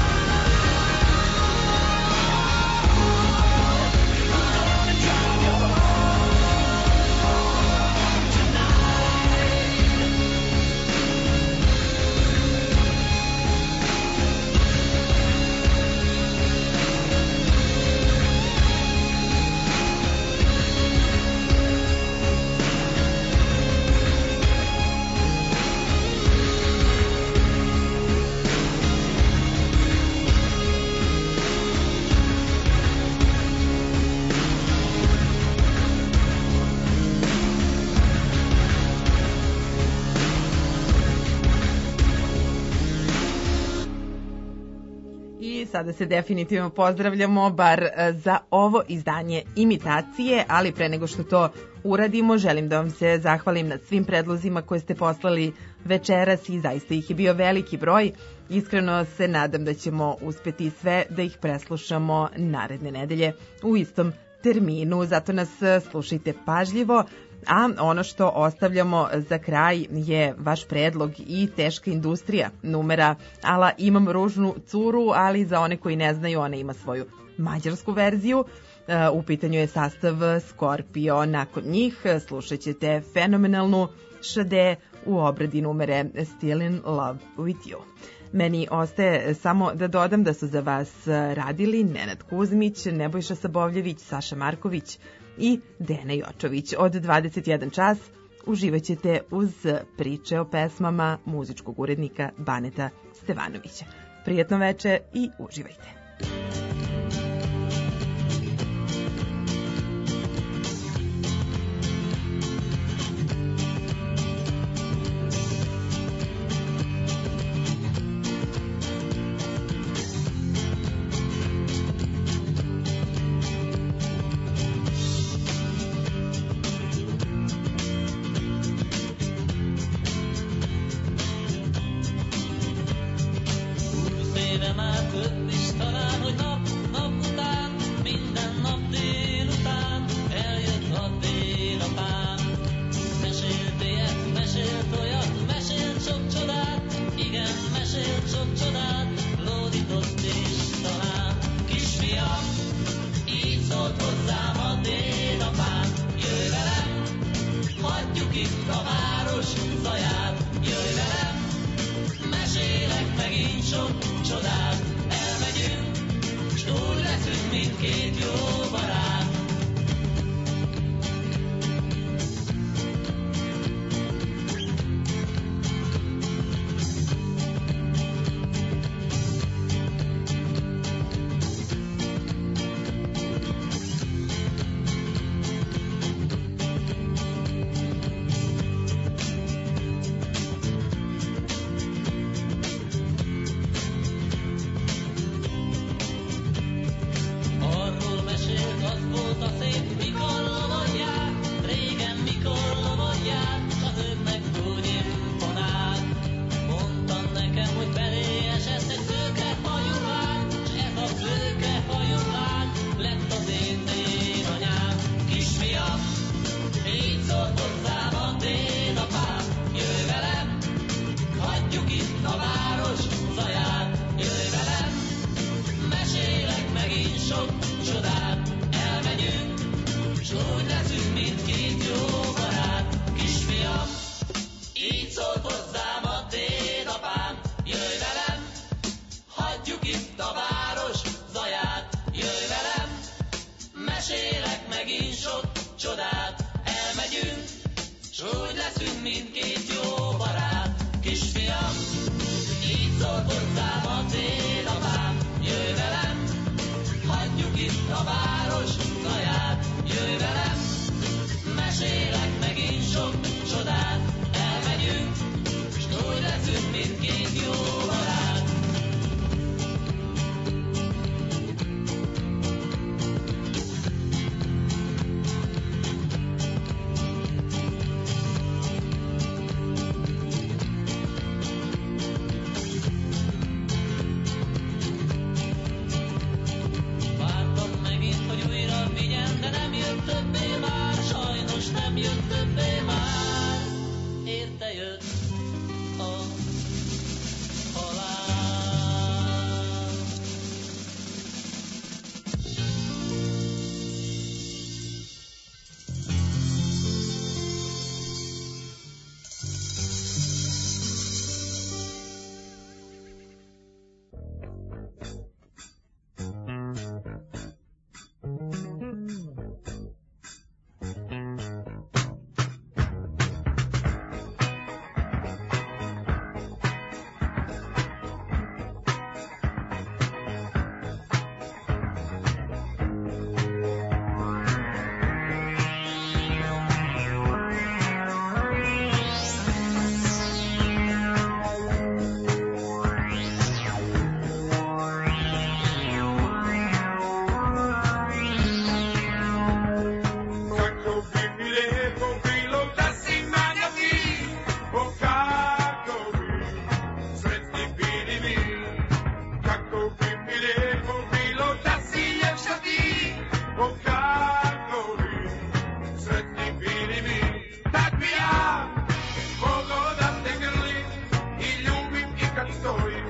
right. Who's gonna drive you home tonight? I sada se definitivno pozdravljamo, bar e, za ovo izdanje Imitacije, ali pre nego što to uradimo, želim da vam se zahvalim na svim predlozima koje ste poslali večeras i zaista ih je bio veliki broj. Iskreno se nadam da ćemo uspeti sve da ih preslušamo naredne nedelje u istom terminu, zato nas e, slušajte pažljivo. A ono što ostavljamo za kraj je vaš predlog i Teška industrija, numera ala Imam ružnu curu, ali za one koji ne znaju, ona ima svoju mađarsku verziju. U pitanju je sastav Scorpio. Nakon njih slušat ćete fenomenalnu Šade u obradi numere Still in Love with You. Meni ostaje samo da dodam da su za vas radili Nenad Kuzmić, Nebojša Sabovljević, Saša Marković i Dena Jočović. Od dvadeset jedan čas uživat ćete uz priče o pesmama muzičkog urednika Baneta Stevanovića. Prijetno veče i uživajte.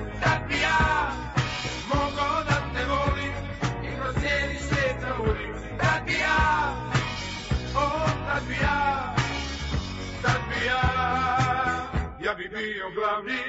Mogu da te volim i kroz cijeli svijet da volim. bio glavni.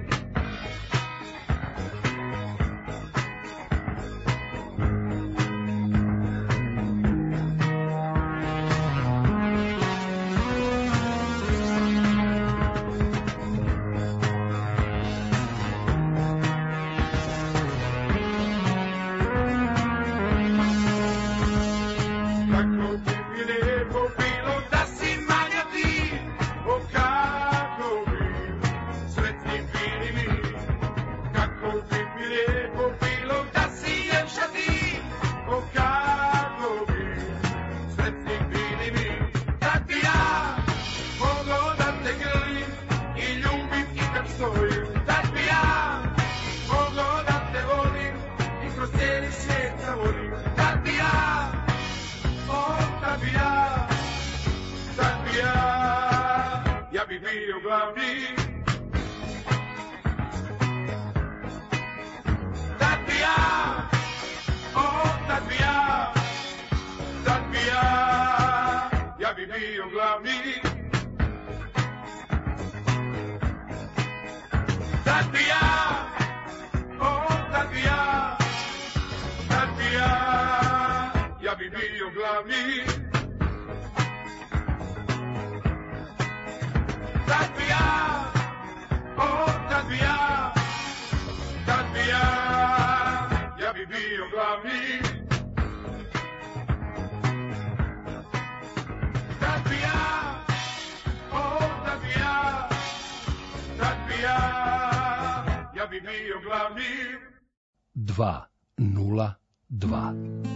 dva nula dva.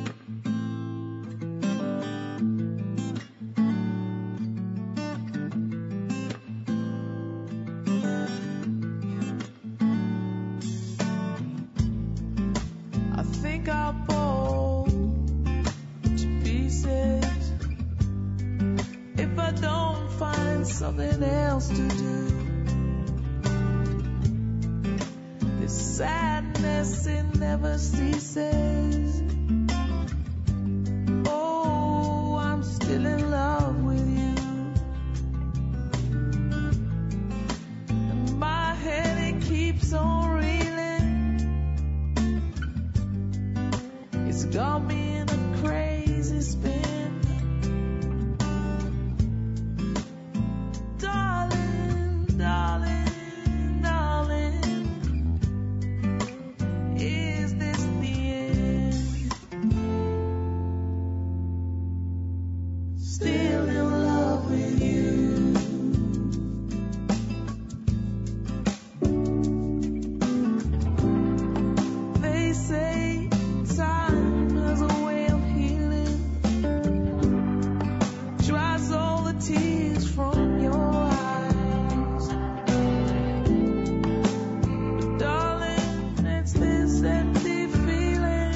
I think I'll fall to pieces if I don't find something else to do. This sadness, it never ceases. Oh, I'm still in love with you. And my head, it keeps on reeling. It's got me in a crazy spin. Darling, darling, darling, is this the end? Still in love with you. They say time has a way of healing, dries all the tears from your eyes. But darling, it's this empty feeling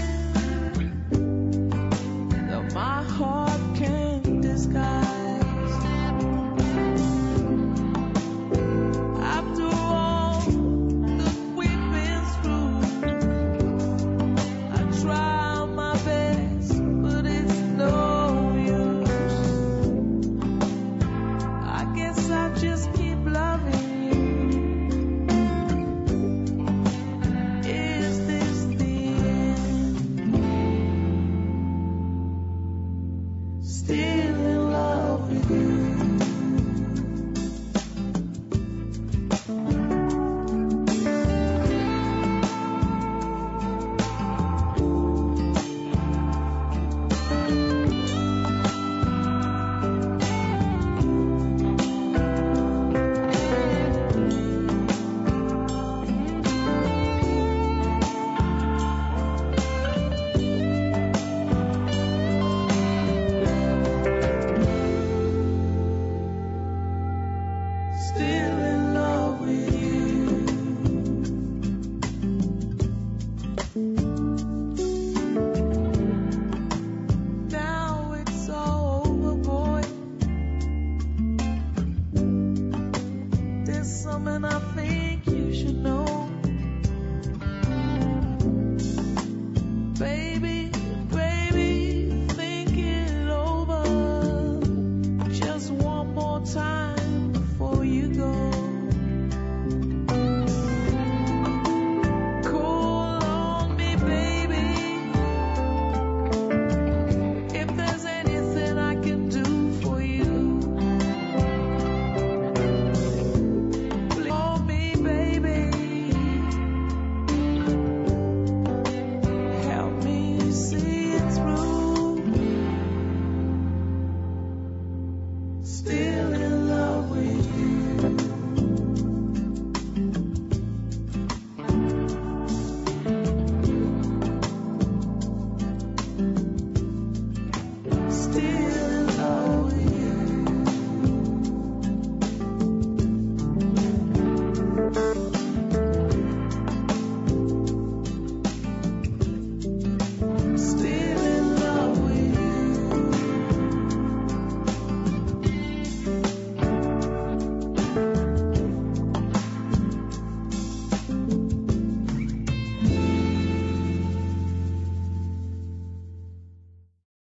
that my heart can't disguise. After all that we've been through, I try my best, but it's no use. I guess I just keep loving you. Is this the end? Still in love with you.